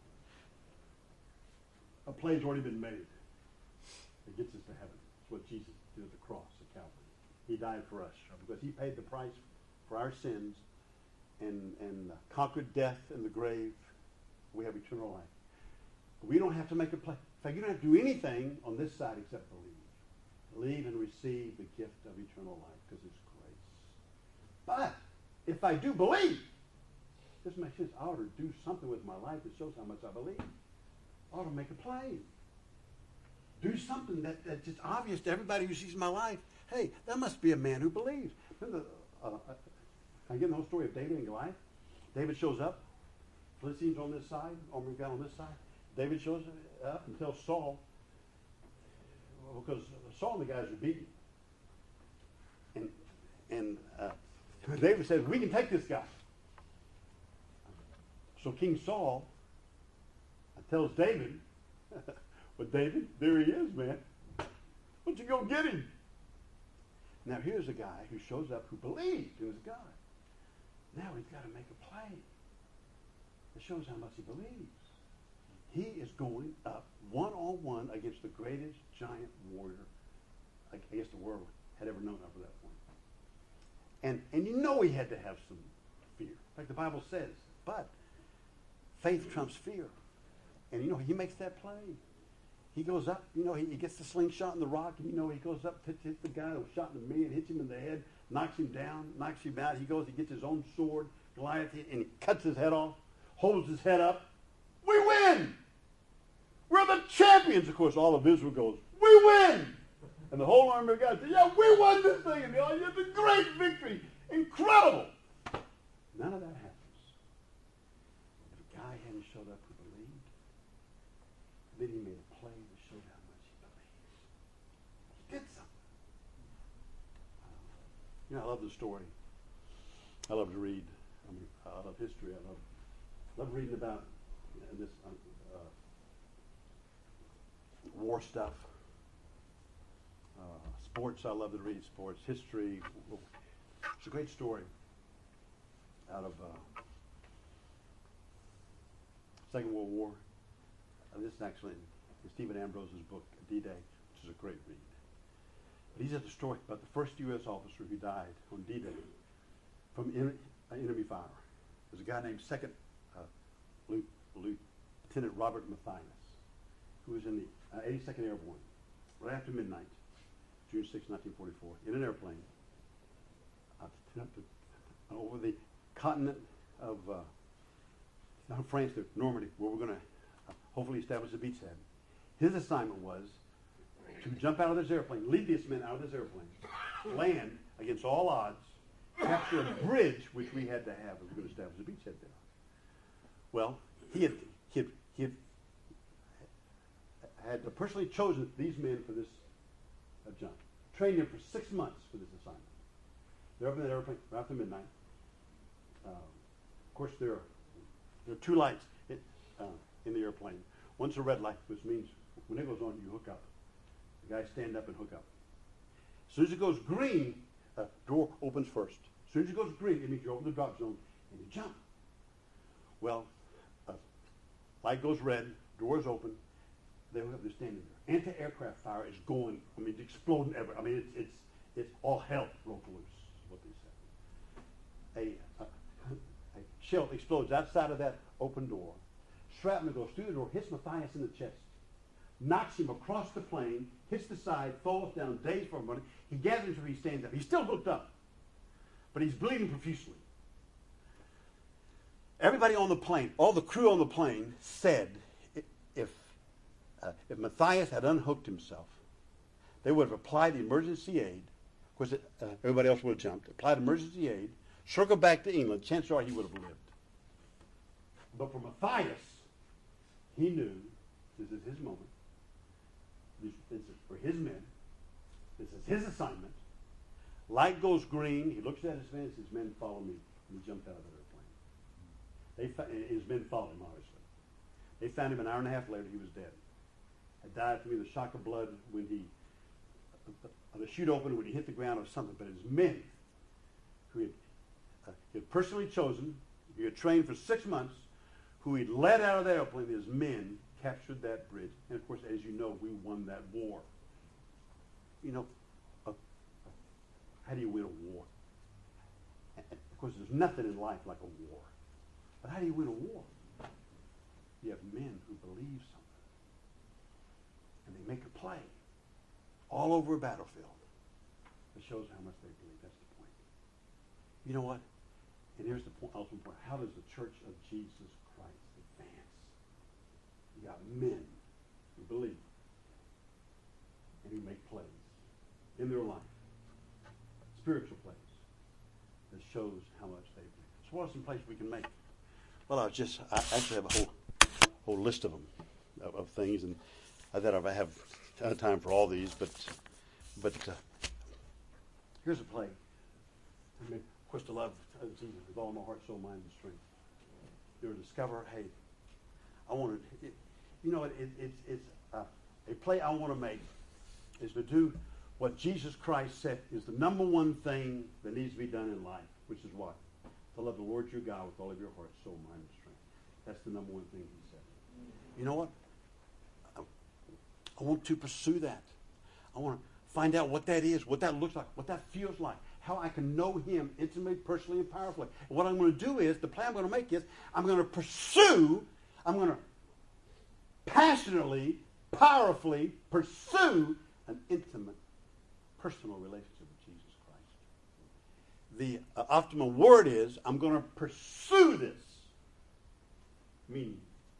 A play's already been made. It gets us to heaven. It's what Jesus did at the cross at Calvary. He died for us because he paid the price for our sins and, and conquered death and the grave. We have eternal life. We don't have to make a play. In fact, you don't have to do anything on this side except believe. Believe and receive the gift of eternal life because it's grace. But if I do believe, this makes sense. I ought to do something with my life that shows how much I believe. I ought to make a play. Do something that, that's just obvious to everybody who sees my life. Hey, that must be a man who believes. Remember the, uh, I get the whole story of David and Goliath. David shows up. Philistines on this side. Army guy on this side. David shows up and tells Saul, because Saul and the guys are beaten. And, and uh, David says, we can take this guy. So King Saul tells David, but David, there he is, man. Why don't you go get him? Now here's a guy who shows up who believes in his God. Now he's got to make a play. It shows how much he believes. He is going up one-on-one against the greatest giant warrior I guess the world had ever known up to that point. And, and you know he had to have some fear. In fact, the Bible says, but faith trumps fear. And, you know, he makes that play. He goes up, you know, he, he gets the slingshot and the rock, and, you know, he goes up, hits, hits the guy that was shot in the knee and hits him in the head, knocks him down, knocks him out. He goes, he gets his own sword, Goliath, and he cuts his head off, holds his head up. We win! We're the champions. Of course, all of Israel goes, we win! And the whole army of God says, yeah, we won this thing. And they all, it's a great victory. Incredible. None of that happens. If a guy hadn't showed up who believed, then he made a play that showed how much he believes. He did something. You know, I love the story. I love to read. I mean, I love history. I love, love reading about uh, this uh, war stuff. Uh, sports, I love to read sports. History. It's a great story out of uh, Second World War. Uh, this is actually in Stephen Ambrose's book, D-Day, which is a great read. But he has a story about the first U S officer who died on D-Day from en- uh, enemy fire. There's a guy named Second uh, Lieutenant Robert Matthias, who was in the uh, eighty-second Airborne, right after midnight, June sixth, nineteen forty-four, in an airplane uh, to, to, over the continent of uh, not France, to Normandy, where we're going to hopefully establish a beachhead. His assignment was to jump out of this airplane, lead these men out of this airplane, land against all odds, capture a bridge, which we had to have if we were going to establish a beachhead there. Well, he had, he had, he had, had personally chosen these men for this uh, jump, trained them for six months for this assignment. They're up in that airplane right after midnight. Uh, of course, there are, there are two lights in, uh, in the airplane. One's a red light, which means when it goes on, you hook up. The guys stand up and hook up. As soon as it goes green, uh, door opens first. As soon as it goes green, it means you're over the drop zone and you jump. Well, uh, light goes red, doors open. They hook up, they're standing there. Anti-aircraft fire is going, I mean, it's exploding everywhere. I mean, it's, it's, it's all hell broke loose, is what they said. A, a, a shell explodes outside of that open door. Shrapnel goes through the door, hits Matthias in the chest, knocks him across the plane, hits the side, falls down, dazed for a moment. He gathers himself, he stands up. He's still hooked up, but he's bleeding profusely. Everybody on the plane, all the crew on the plane said if, uh, if Matthias had unhooked himself, they would have applied emergency aid. Of course, it, uh, everybody else would have jumped. Applied emergency aid, circled back to England. Chances are he would have lived. But for Matthias, he knew this is his moment. This, this is for his men. This is his assignment. Light goes green. He looks at his men and says, men, follow me. And he jumped out of that airplane. They fa- his men followed him, obviously. They found him an hour and a half later. He was dead. Had died from either shock of blood when he, uh, the chute opened, when he hit the ground or something. But his men, who he had, uh, he had personally chosen, he had trained for six months, who he'd led out of that airplane, his men captured that bridge. And of course, as you know, we won that war. You know, uh, how do you win a war? And of course, there's nothing in life like a war. But how do you win a war? You have men who believe something. And they make a play all over a battlefield. It shows how much they believe. That's the point. You know what? And here's the point, ultimate point. How does the Church of Jesus Christ advance? You got men who believe and who make plays in their life, spiritual plays, that shows how much they believe. So what are some plays we can make? Well, I just, I actually have a whole whole list of them, of, of things, and I thought I have a ton of time for all these, but but uh, here's a play. I mean, of course, to love Jesus with all my heart, soul, mind, and strength. You'll discover, hey, I want to, it, you know, it, it, it's it's uh, a play I want to make is to do what Jesus Christ said is the number one thing that needs to be done in life, which is what? To love the Lord your God with all of your heart, soul, mind, and strength. That's the number one thing he said. You know what? I, I want to pursue that. I want to find out what that is, what that looks like, what that feels like, how I can know him intimately, personally, and powerfully. And what I'm going to do is, the plan I'm going to make is, I'm going to pursue, I'm going to passionately, powerfully pursue an intimate, personal relationship with Jesus Christ. The uh, optimal word is, I'm going to pursue this. Meaning,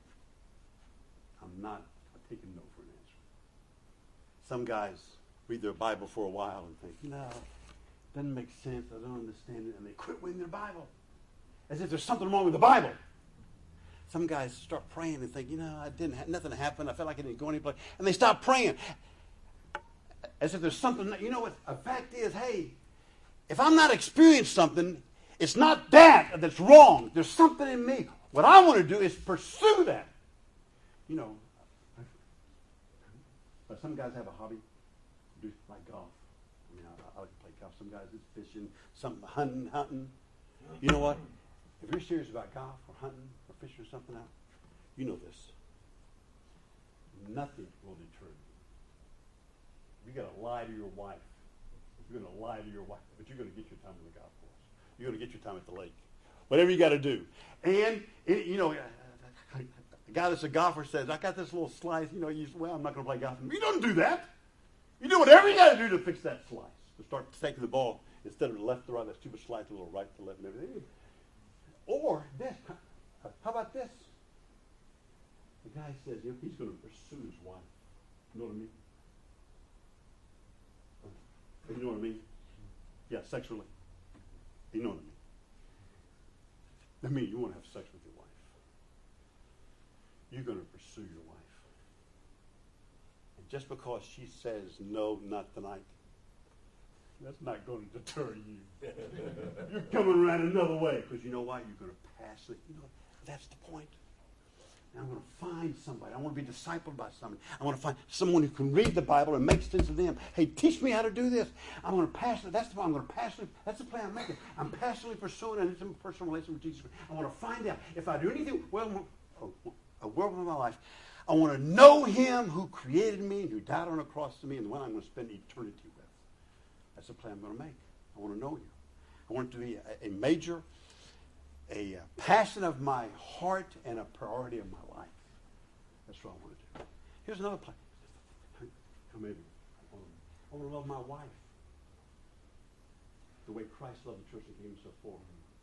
I'm not taking no for an answer. Some guys read their Bible for a while and think, no, it doesn't make sense, I don't understand it, and they quit reading their Bible. As if there's something wrong with the Bible. Some guys start praying and think, you know, I didn't ha- nothing happened, I felt like I didn't go anyplace, and they stop praying. As if there's something, you know what, a fact is, hey, if I'm not experiencing something, it's not that that's wrong. There's something in me. What I want to do is pursue that. You know, uh, some guys have a hobby, do like golf. I mean, I, I like to play golf. Some guys it's fishing, some hunting, hunting. You know what? If you're serious about golf or hunting or fishing or something else, you know this. Nothing will deter you. You got to lie to your wife. You're going to lie to your wife, but you're going to get your time on the golf course. You're going to get your time at the lake. Whatever you got to do. And, it, you know, a guy that's a golfer says, I got this little slice, you know, you, well, I'm not going to play golf. You don't do that. You do whatever you got to do to fix that slice. To start taking the ball, instead of the left to right, that stupid slice, a little right to left and everything. Or this. How about this? The guy says, you know, he's going to pursue his wife. You know what I mean? You know what I mean? Yeah, sexually. You know what I mean? That means you want to have sex with your wife. You're going to pursue your wife. And just because she says, no, not tonight, that's not going to deter you. You're coming around another way. Because you know why? You're going to pass it. You know, that's the point. And I'm going to find somebody. I want to be discipled by somebody. I want to find someone who can read the Bible and make sense of them. Hey, teach me how to do this. I'm going to passionately, that's the point. I'm going to passionately, that's the plan I'm making. I'm passionately pursuing an intimate personal relationship with Jesus Christ. I want to find out if I do anything well, a world of my life, I want to know him who created me and who died on a cross for me and the one I'm going to spend eternity with. That's the plan I'm going to make. I want to know you. I want it to be a, a major, a uh, passion of my heart and a priority of my life. That's what I want to do. Here's another plan. Maybe I want to love my wife the way Christ loved the church and gave himself for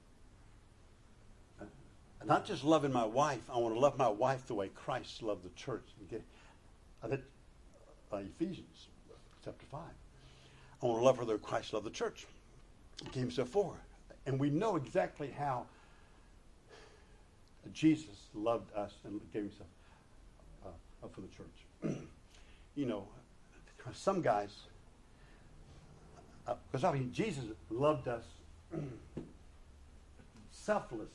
her. Uh, not just loving my wife. I want to love my wife the way Christ loved the church. Okay? Uh, that, uh, Ephesians chapter five. I want to love her the way Christ loved the church. He gave himself for her. And we know exactly how Jesus loved us and gave himself uh, up for the church. You know, some guys, because uh, I mean, Jesus loved us selflessly.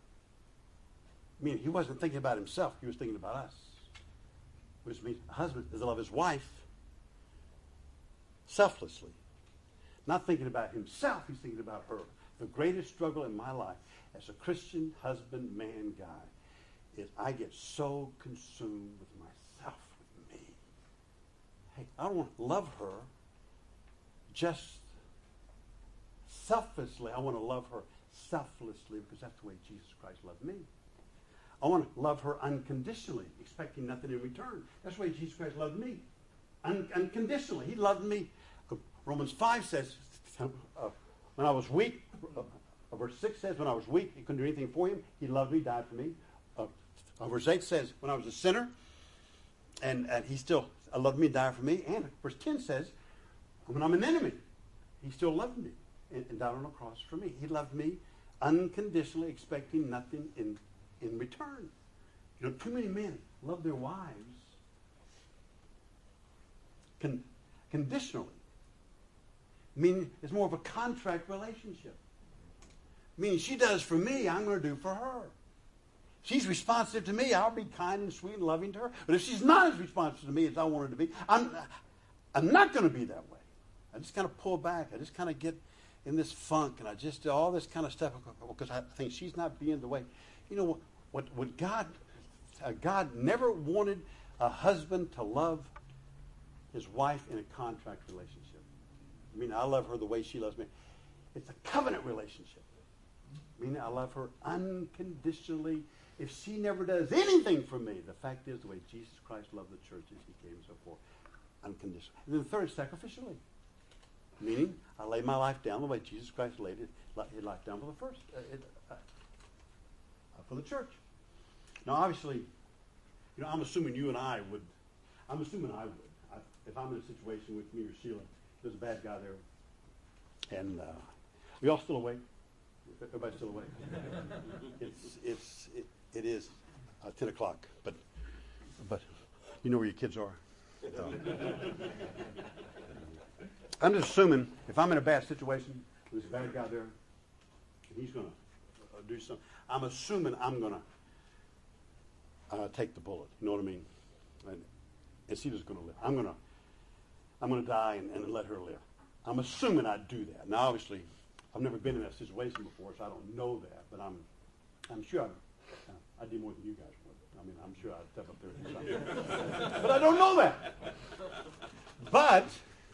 I mean, he wasn't thinking about himself. He was thinking about us. Which means a husband is to love his wife selflessly. Not thinking about himself, he's thinking about her. The greatest struggle in my life as a Christian husband, man, guy, is I get so consumed with myself, with me. Hey, I don't want to love her just selflessly. I want to love her selflessly because that's the way Jesus Christ loved me. I want to love her unconditionally, expecting nothing in return. That's the way Jesus Christ loved me. Un- unconditionally. He loved me. Romans five says, uh, when I was weak, uh, verse six says, when I was weak, he couldn't do anything for him. He loved me, died for me. Uh, uh, verse eight says, when I was a sinner, and, and he still uh, loved me, died for me. And verse ten says, when I'm an enemy, he still loved me and, and died on the cross for me. He loved me unconditionally, expecting nothing in, in return. You know, too many men love their wives con- conditionally. Meaning it's more of a contract relationship. Meaning she does for me, I'm going to do for her. She's responsive to me, I'll be kind and sweet and loving to her. But if she's not as responsive to me as I want her to be, I'm, I'm not going to be that way. I just kind of pull back. I just kind of get in this funk, and I just do all this kind of stuff because I think she's not being the way. You know, what, what God, uh, God never wanted a husband to love his wife in a contract relationship. I mean, I love her the way she loves me. It's a covenant relationship. I mean, I love her unconditionally. If she never does anything for me, the fact is the way Jesus Christ loved the church is he gave himself for unconditionally. And then the third, sacrificially. Meaning, I lay my life down the way Jesus Christ laid it, his life down for the first, uh, it, uh, for the church. Now, obviously, you know, I'm assuming you and I would, I'm assuming I would. I, if I'm in a situation with me or Sheila, there's a bad guy there. And uh, we all still awake? Everybody's still awake? it's, it's, it, it is uh, ten o'clock, but, but you know where your kids are. So. I'm just assuming if I'm in a bad situation, there's a bad guy there, and he's going to uh, do something. I'm assuming I'm going to uh, take the bullet. You know what I mean? And, and Sheila's going to live. I'm going to I'm going to die and, and let her live. I'm assuming I'd do that. Now, obviously, I've never been in that situation before, so I don't know that. But I'm, I'm sure I'd, uh, I'd do more than you guys would. I mean, I'm sure I'd step up there and do something. But I don't know that. But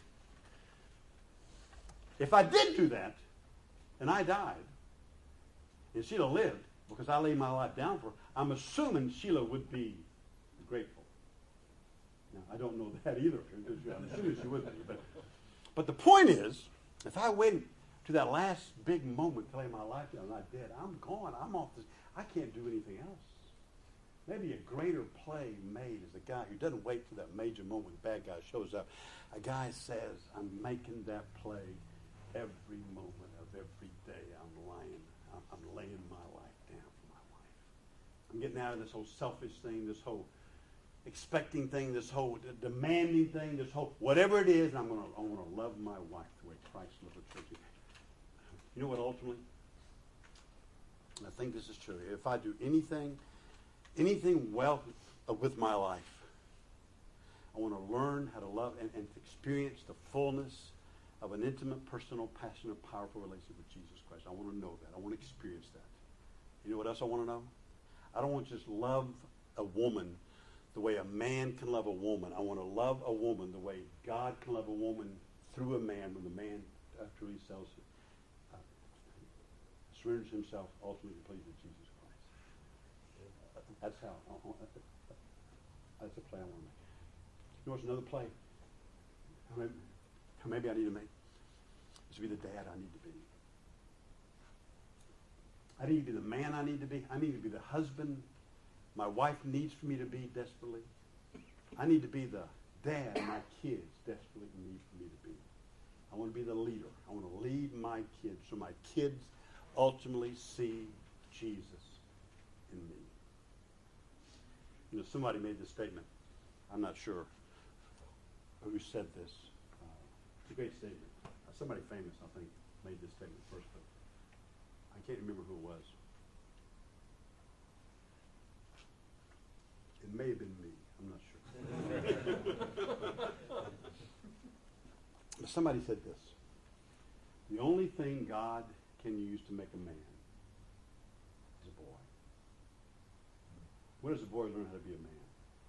if I did do that, and I died, and Sheila lived, because I laid my life down for her, I'm assuming Sheila would be grateful. Now, I don't know that either. I'm assuming she would be. But, but the point is, if I wait to that last big moment to lay my life down and I'm dead, I'm gone. I'm off this. I can't do anything else. maybe a greater play made is a guy who doesn't wait till that major moment when the bad guy shows up. A guy says, I'm making that play every moment of every day. I'm lying. I'm, I'm laying my life down for my wife. I'm getting out of this whole selfish thing, this whole expecting thing, this whole d- demanding thing, this whole whatever it is. I'm gonna I want to love my wife the way Christ loved the church. You know what? Ultimately, and I think this is true. If I do anything, anything well with my life, I want to learn how to love and, and to experience the fullness of an intimate, personal, passionate, powerful relationship with Jesus Christ. I want to know that. I want to experience that. You know what else I want to know? I don't want to just love a woman the way a man can love a woman. I want to love a woman the way God can love a woman through a man when the man uh, truly sells it, uh, surrenders himself ultimately to please Jesus Christ. Uh, that's how. Uh, uh, that's a play I want to make. You know what's another play? Maybe, maybe I need to make is to be the dad I need to be. I need to be the man I need to be. I need to be the husband my wife needs for me to be desperately. I need to be the dad my kids desperately need for me to be. I want to be the leader. I want to lead my kids so my kids ultimately see Jesus in me. You know, somebody made this statement. I'm not sure who said this. Uh, it's a great statement. Uh, somebody famous, I think, made this statement first, but I can't remember who it was. It may have been me. I'm not sure. But somebody said this. The only thing God can use to make a man is a boy. Where does a boy learn how to be a man?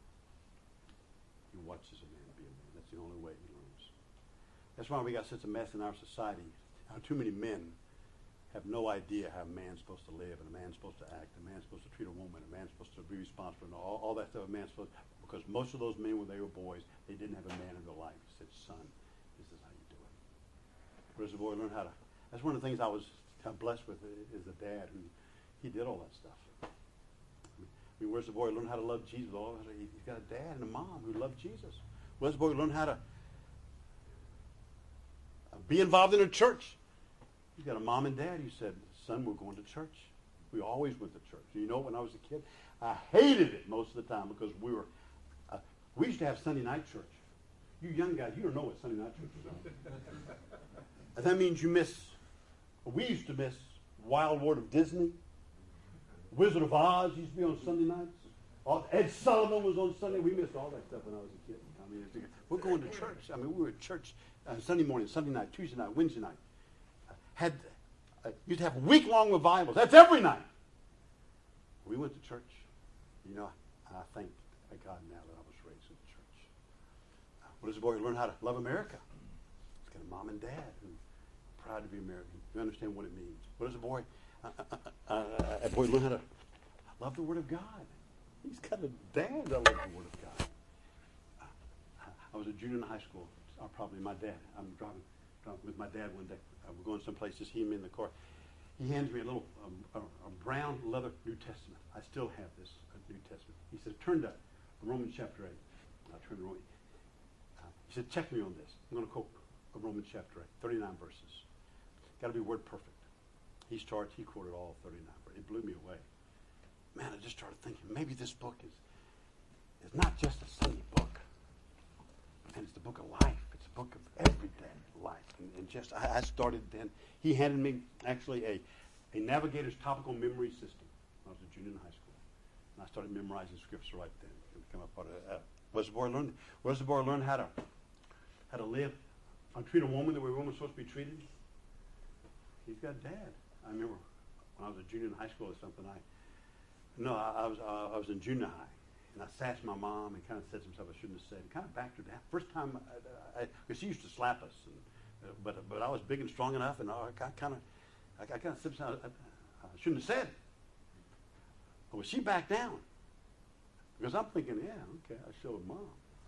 He watches a man be a man. That's the only way he learns. That's why we got such a mess in our society. How too many men have no idea how a man's supposed to live, and a man's supposed to act, a man's supposed to treat a woman, a man's supposed to be responsible, and all, all that stuff. A man's supposed to, because most of those men, when they were boys, they didn't have a man in their life who said, son, this is how you do it. Where does the boy learn how to? That's one of the things I was kind of blessed with is the dad who, he did all that stuff. I mean, where's the boy learn how to love Jesus? Oh, he's got a dad and a mom who love Jesus. Where's the boy learn how to be involved in a church? He's got a mom and dad who said, son, we're going to church. We always went to church. You know, when I was a kid, I hated it most of the time because we were, uh, we used to have Sunday night church. You young guys, you don't know what Sunday night church is. And that means you miss, we used to miss Wild World of Disney. Wizard of Oz used to be on Sunday nights. All, Ed Sullivan was on Sunday. We missed all that stuff when I was a kid. I mean, it's, we're going to church. I mean, we were at church uh, Sunday morning, Sunday night, Tuesday night, Wednesday night. Had uh, used to have week-long revivals. That's every night. We went to church. You know, I thank God now that I was raised in the church. Uh, what does a boy learn how to love America? He's got a mom and dad who are proud to be American. You understand what it means. What does a boy? Uh, uh, uh, uh, a boy learn how to love the Word of God. He's got a dad that loves the Word of God. Uh, I was a junior in high school. Or probably my dad. I'm driving, driving with my dad one day. Uh, we're going someplace, just he and me in the car. He hands me a little um, a, a brown leather New Testament. I still have this uh, New Testament. He said, turn to Romans chapter eight. I turned to Romans. Uh, he said, check me on this. I'm going to quote Romans chapter eight, thirty-nine verses. Got to be word perfect. He started, he quoted all thirty-nine, but it blew me away. Man, I just started thinking, maybe this book is, is not just a Sunday book. And it's the book of life. It's a book of everyday life. And, and just, I, I started then, he handed me actually a, a Navigator's topical memory system. I was a junior in high school. And I started memorizing scripture right then. It became a part of it. Uh, what does the boy learn? What does the boy learn how to, how to live? How to treat a woman the way a woman's supposed to be treated? He's got a dad. I remember when I was a junior in high school or something, I, no, I, I was uh, I was in junior high. And I sassed my mom and kind of said some stuff I shouldn't have said. And kind of backed her down. First time, because she used to slap us, and, uh, but but I was big and strong enough, and I kind of, I, I kind of said something I, I shouldn't have said. But well, she backed down, because I'm thinking, yeah, okay, I showed mom.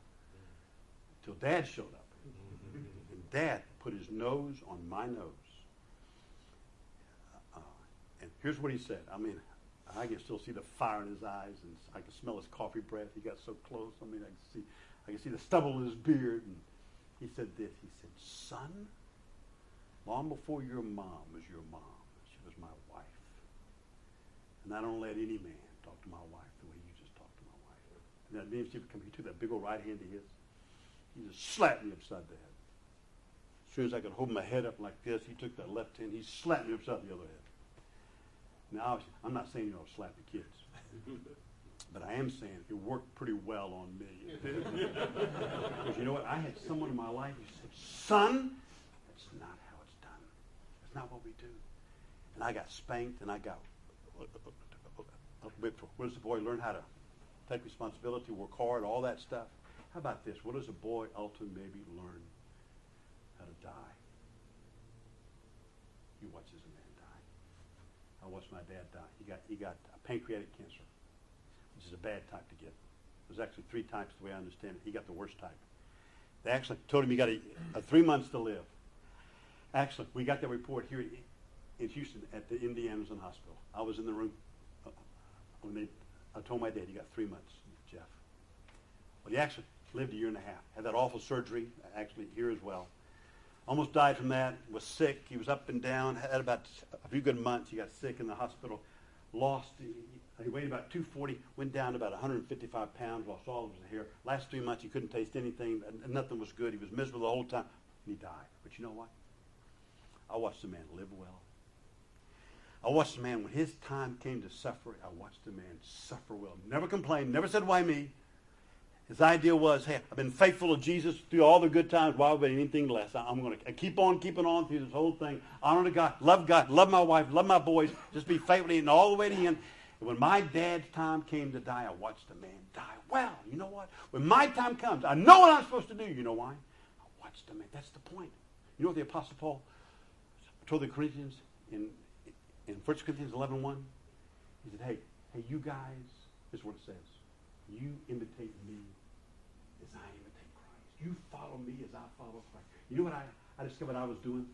Until Dad showed up, and Dad put his nose on my nose. Uh, and here's what he said. I mean, uh, I can still see the fire in his eyes, and I can smell his coffee breath. He got so close. I mean, I can see, I can see the stubble in his beard. And he said this. He said, "Son, long before your mom was your mom, she was my wife. And I don't let any man talk to my wife the way you just talked to my wife." And that means he took that big old right hand of his. He just slapped me upside the head. As soon as I could hold my head up like this, he took that left hand. He slapped me upside the other head. Now, obviously, I'm not saying you don't slap the kids, but I am saying it worked pretty well on me. Because you know what? I had someone in my life who said, "Son, that's not how it's done. That's not what we do." And I got spanked, and I got whipped. What does the boy learn? How to take responsibility, work hard, all that stuff. How about this? What does a boy ultimately maybe learn? How to die. He watches a man die. I watched my dad die. He got he got pancreatic cancer, which is a bad type to get. There's actually three types the way I understand it. He got the worst type. They actually told him he got a, a three months to live. Actually, we got that report here in Houston at the Indian Anderson Hospital. I was in the room uh, when they. I told my dad, "You got three months, Jeff." Well, he actually lived a year and a half. Had that awful surgery, actually here as well. Almost died from that. Was sick. He was up and down. Had about a few good months. He got sick in the hospital. Lost. He, he weighed about two forty. Went down to about one hundred fifty-five pounds. Lost all of his hair. Last three months he couldn't taste anything. And nothing was good. He was miserable the whole time. And he died. But you know what? I watched the man live well. I watched the man, when his time came to suffer, I watched the man suffer well. Never complained. Never said, "Why me?" His idea was, "Hey, I've been faithful to Jesus through all the good times. Why would anything less? I'm going to keep on keeping on through this whole thing. Honor to God, love God, love my wife, love my boys, just be faithful to Him all the way to the end." And when my dad's time came to die, I watched the man die well. You know what? When my time comes, I know what I'm supposed to do. You know why? I watched the man. That's the point. You know what the Apostle Paul told the Corinthians in in First Corinthians eleven one? He said, hey, hey, you guys, this is what it says. You imitate me as I imitate Christ. You follow me as I follow Christ. You know what I, I discovered I was doing?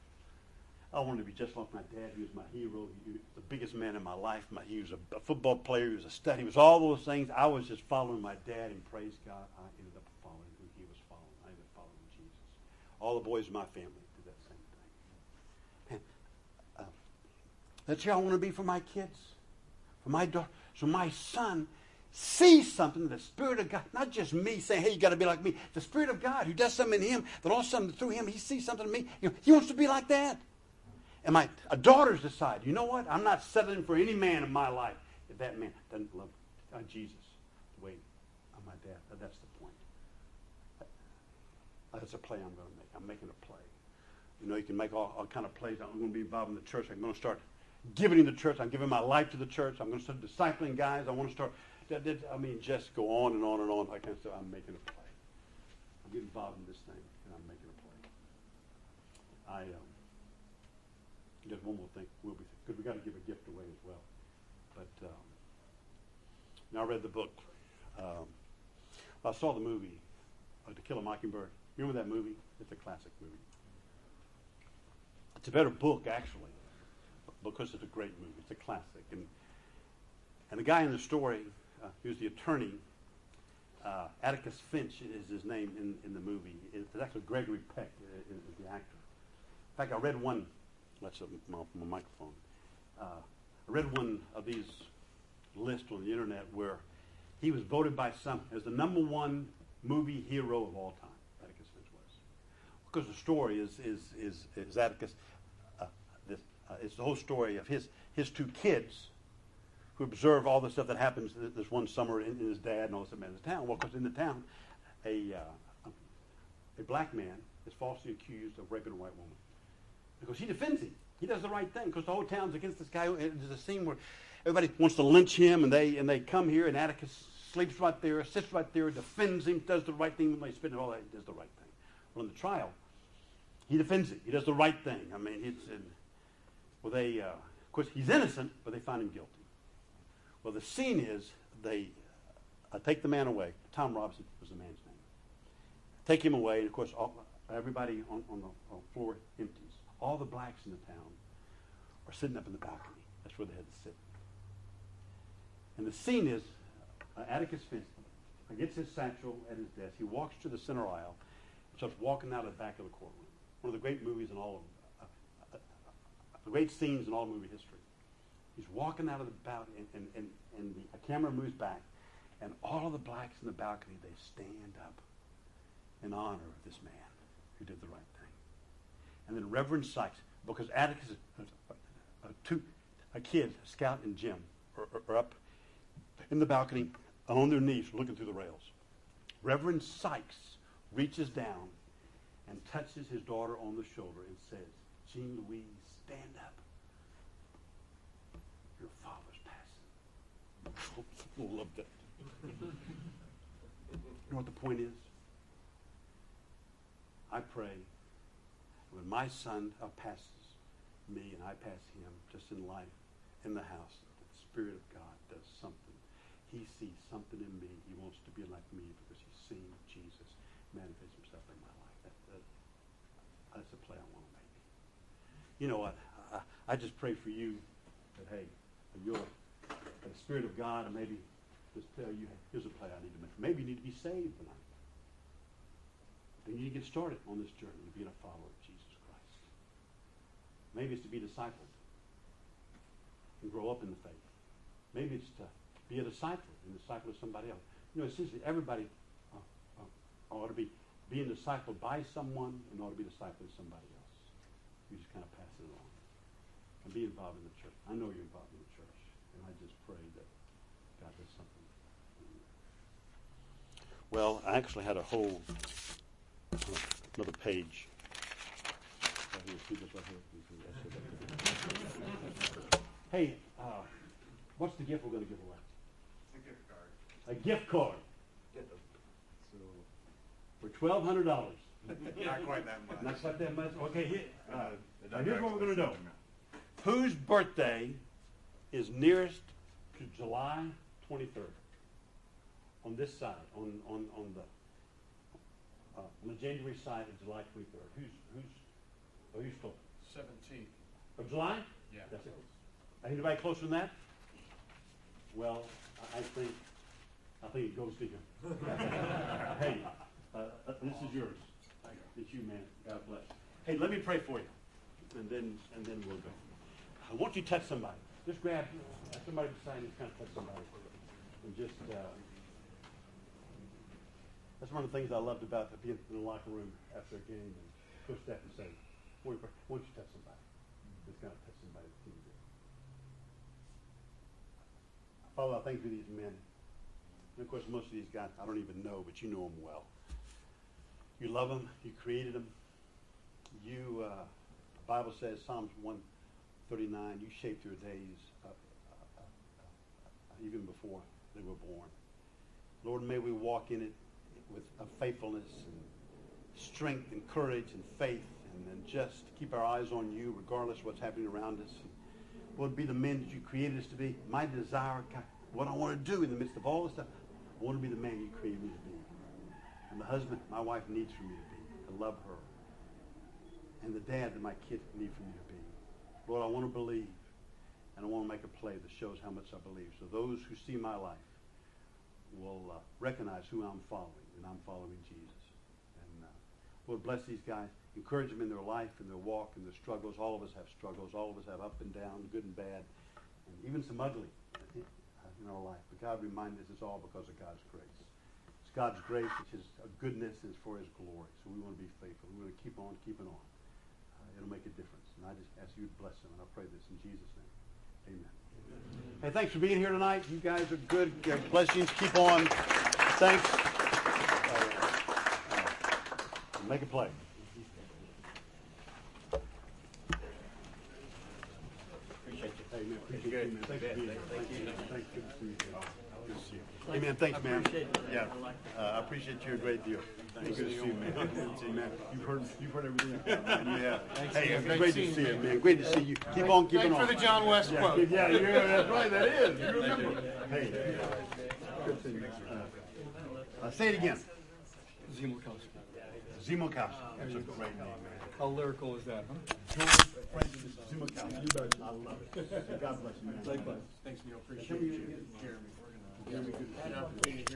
I wanted to be just like my dad. He was my hero. He was the biggest man in my life. My, he was a, a football player. He was a stud. He was all those things. I was just following my dad, and praise God, I ended up following who he was following. I ended up following Jesus. All the boys in my family did that same thing. Man, uh, that's how I want to be for my kids, for my daughter. So my son sees something, the Spirit of God, not just me saying, "Hey, you got to be like me." The Spirit of God who does something in him, that all of a sudden through him, he sees something in me. You know, he wants to be like that. And my uh, daughters decide, you know what? I'm not settling for any man in my life if that man doesn't love uh, Jesus the way uh, my dad. Uh, that's the point. Uh, that's a play I'm going to make. I'm making a play. You know, you can make all, all kind of plays. I'm going to be involved in the church. I'm going to start giving in the church. I'm giving my life to the church. I'm going to start discipling guys. I want to start. I mean, just go on and on and on. Like I said, I'm making a play. I'm getting involved in this thing, and I'm making a play. I. Um, Just one more thing, we'll be because we got to give a gift away as well. But um, now I read the book. Um, I saw the movie, uh, To Kill a Mockingbird. You remember that movie? It's a classic movie. It's a better book actually, because it's a great movie. It's a classic, and and the guy in the story, uh, he was the attorney. Uh, Atticus Finch is his name in, in the movie. It's actually Gregory Peck is, is the actor. In fact, I read one. That's a, my, my microphone. Uh, I read one of these lists on the internet where he was voted by some as the number one movie hero of all time. Atticus Finch was, because the story is is is, is Atticus. Uh, this uh, it's the whole story of his his two kids who observe all the stuff that happens this one summer in, in his dad and all this stuff in the town. Well, because in the town, a uh, a black man is falsely accused of raping a white woman. Because he defends him. He does the right thing because the whole town's against this guy. There's a scene where everybody wants to lynch him, and they and they come here, and Atticus sleeps right there, sits right there, defends him, does the right thing. When they spit and all that, he does the right thing. Well, in the trial, he defends it. He does the right thing. I mean, it's in, well, they, uh, of course, he's innocent, but they find him guilty. Well, the scene is they uh, take the man away. Tom Robinson was the man's name. Take him away, and of course, all, everybody on, on the on the floor empties. All the blacks in the town are sitting up in the balcony. That's where they had to sit. And the scene is uh, Atticus Finch gets his satchel at his desk. He walks to the center aisle, starts walking out of the back of the courtroom. One of the great movies in all of, uh, uh, uh, great scenes in all movie history. He's walking out of the balcony, and, and, and, and the camera moves back, and all of the blacks in the balcony, they stand up in honor of this man who did the right thing. And then Reverend Sykes, because Atticus, uh, uh, two, a kid, Scout and Jim, are, are, are up in the balcony on their knees looking through the rails. Reverend Sykes reaches down and touches his daughter on the shoulder and says, Jean Louise, stand up. Your father's passing. I love that. You know what the point is? I pray when my son uh, passes me and I pass him just in life, in the house, that the Spirit of God does something. He sees something in me. He wants to be like me because he's seen Jesus manifest himself in my life. That, that, that's a play I want to make. You know what? I, I, I just pray for you that, hey, you're the Spirit of God, and maybe just tell you, hey, here's a play I need to make. Maybe you need to be saved tonight. Then you need to get started on this journey of being a follower of Jesus Christ. Maybe it's to be discipled and grow up in the faith. Maybe it's to be a disciple and disciple of somebody else. You know, essentially everybody uh, uh, ought to be being discipled by someone and ought to be discipled of somebody else. You just kind of pass it along. And be involved in the church. I know you're involved in the church. And I just pray that God does something. Well, I actually had a whole uh, another page. Right here, see this right here? Hey, uh, what's the gift we're going to give away? A gift card. A gift card. So, for twelve hundred dollars. Not quite that much. Not quite that much? Okay, here, uh, Uh, now here's what we're going to do. No. Whose birthday is nearest to July twenty-third? On this side, on, on, on the uh, on the January side of July twenty-third. Who's, who's, oh, who's close? Seventeenth. Of July? Yeah. That's it. Anybody closer than that? Well, I I think, I think it goes to him. Hey, uh, uh, this is yours. It's you, man. God bless. Hey, let me pray for you, and then and then we'll go. I want you to touch somebody. Just grab uh, somebody beside you, kind of touch somebody, and just. Uh, that's one of the things I loved about being in the locker room after a game, and Coach Steph would say, "Why don't you touch somebody?" Just kind of touch somebody. Father, I thank you for these men. And of course, most of these guys I don't even know, but you know them well. You love them. You created them. You, uh, the Bible says, Psalms one thirty-nine, you shaped their days uh, uh, uh, even before they were born. Lord, may we walk in it with a faithfulness and strength and courage and faith, and then just keep our eyes on you regardless of what's happening around us. Lord, be the men that you created us to be. My desire, God, what I want to do in the midst of all this stuff, I want to be the man you created me to be. And the husband my wife needs for me to be, to love her. And the dad that my kids need for me to be. Lord, I want to believe, and I want to make a play that shows how much I believe. So those who see my life will uh, recognize who I'm following, and I'm following Jesus. And uh, Lord, bless these guys. Encourage them in their life, in their walk, in their struggles. All of us have struggles. All of us have up and down, good and bad, and even some ugly in our life. But God, remind us it's all because of God's grace. It's God's grace, it's His goodness, and it's for His glory. So we want to be faithful. We want to keep on keeping on. Uh, it'll make a difference. And I just ask you to bless them, and I pray this in Jesus' name. Amen. Amen. Hey, thanks for being here tonight. You guys are good. God bless you. Keep on. Thanks. Uh, uh, make a play. Hey, man, appreciate you, man. Thanks for being here. Thank you. Thanks. Good to see you. Good to see you. Hey, man, thanks, man. Yeah, uh, I appreciate you a great deal. Thanks. Good to see you, man. Good to see you, man. You've heard, you've heard everything. Man. Yeah. Hey, it's great to see you, man. Great to see you. Keep on keeping on. Thanks for the John West yeah, quote. Yeah, yeah, that's right. That is. You remember. Hey, good to see you. Uh, uh, say it again. Zimokowski. Zimokowski. That's a great name, man. How lyrical is that, huh? George Francis Zimmerman. You bet. I love it. God bless you, man. Likewise. Thanks, Neil, appreciate you, Jeremy. We're gonna, yeah, we could, had an opportunity to hear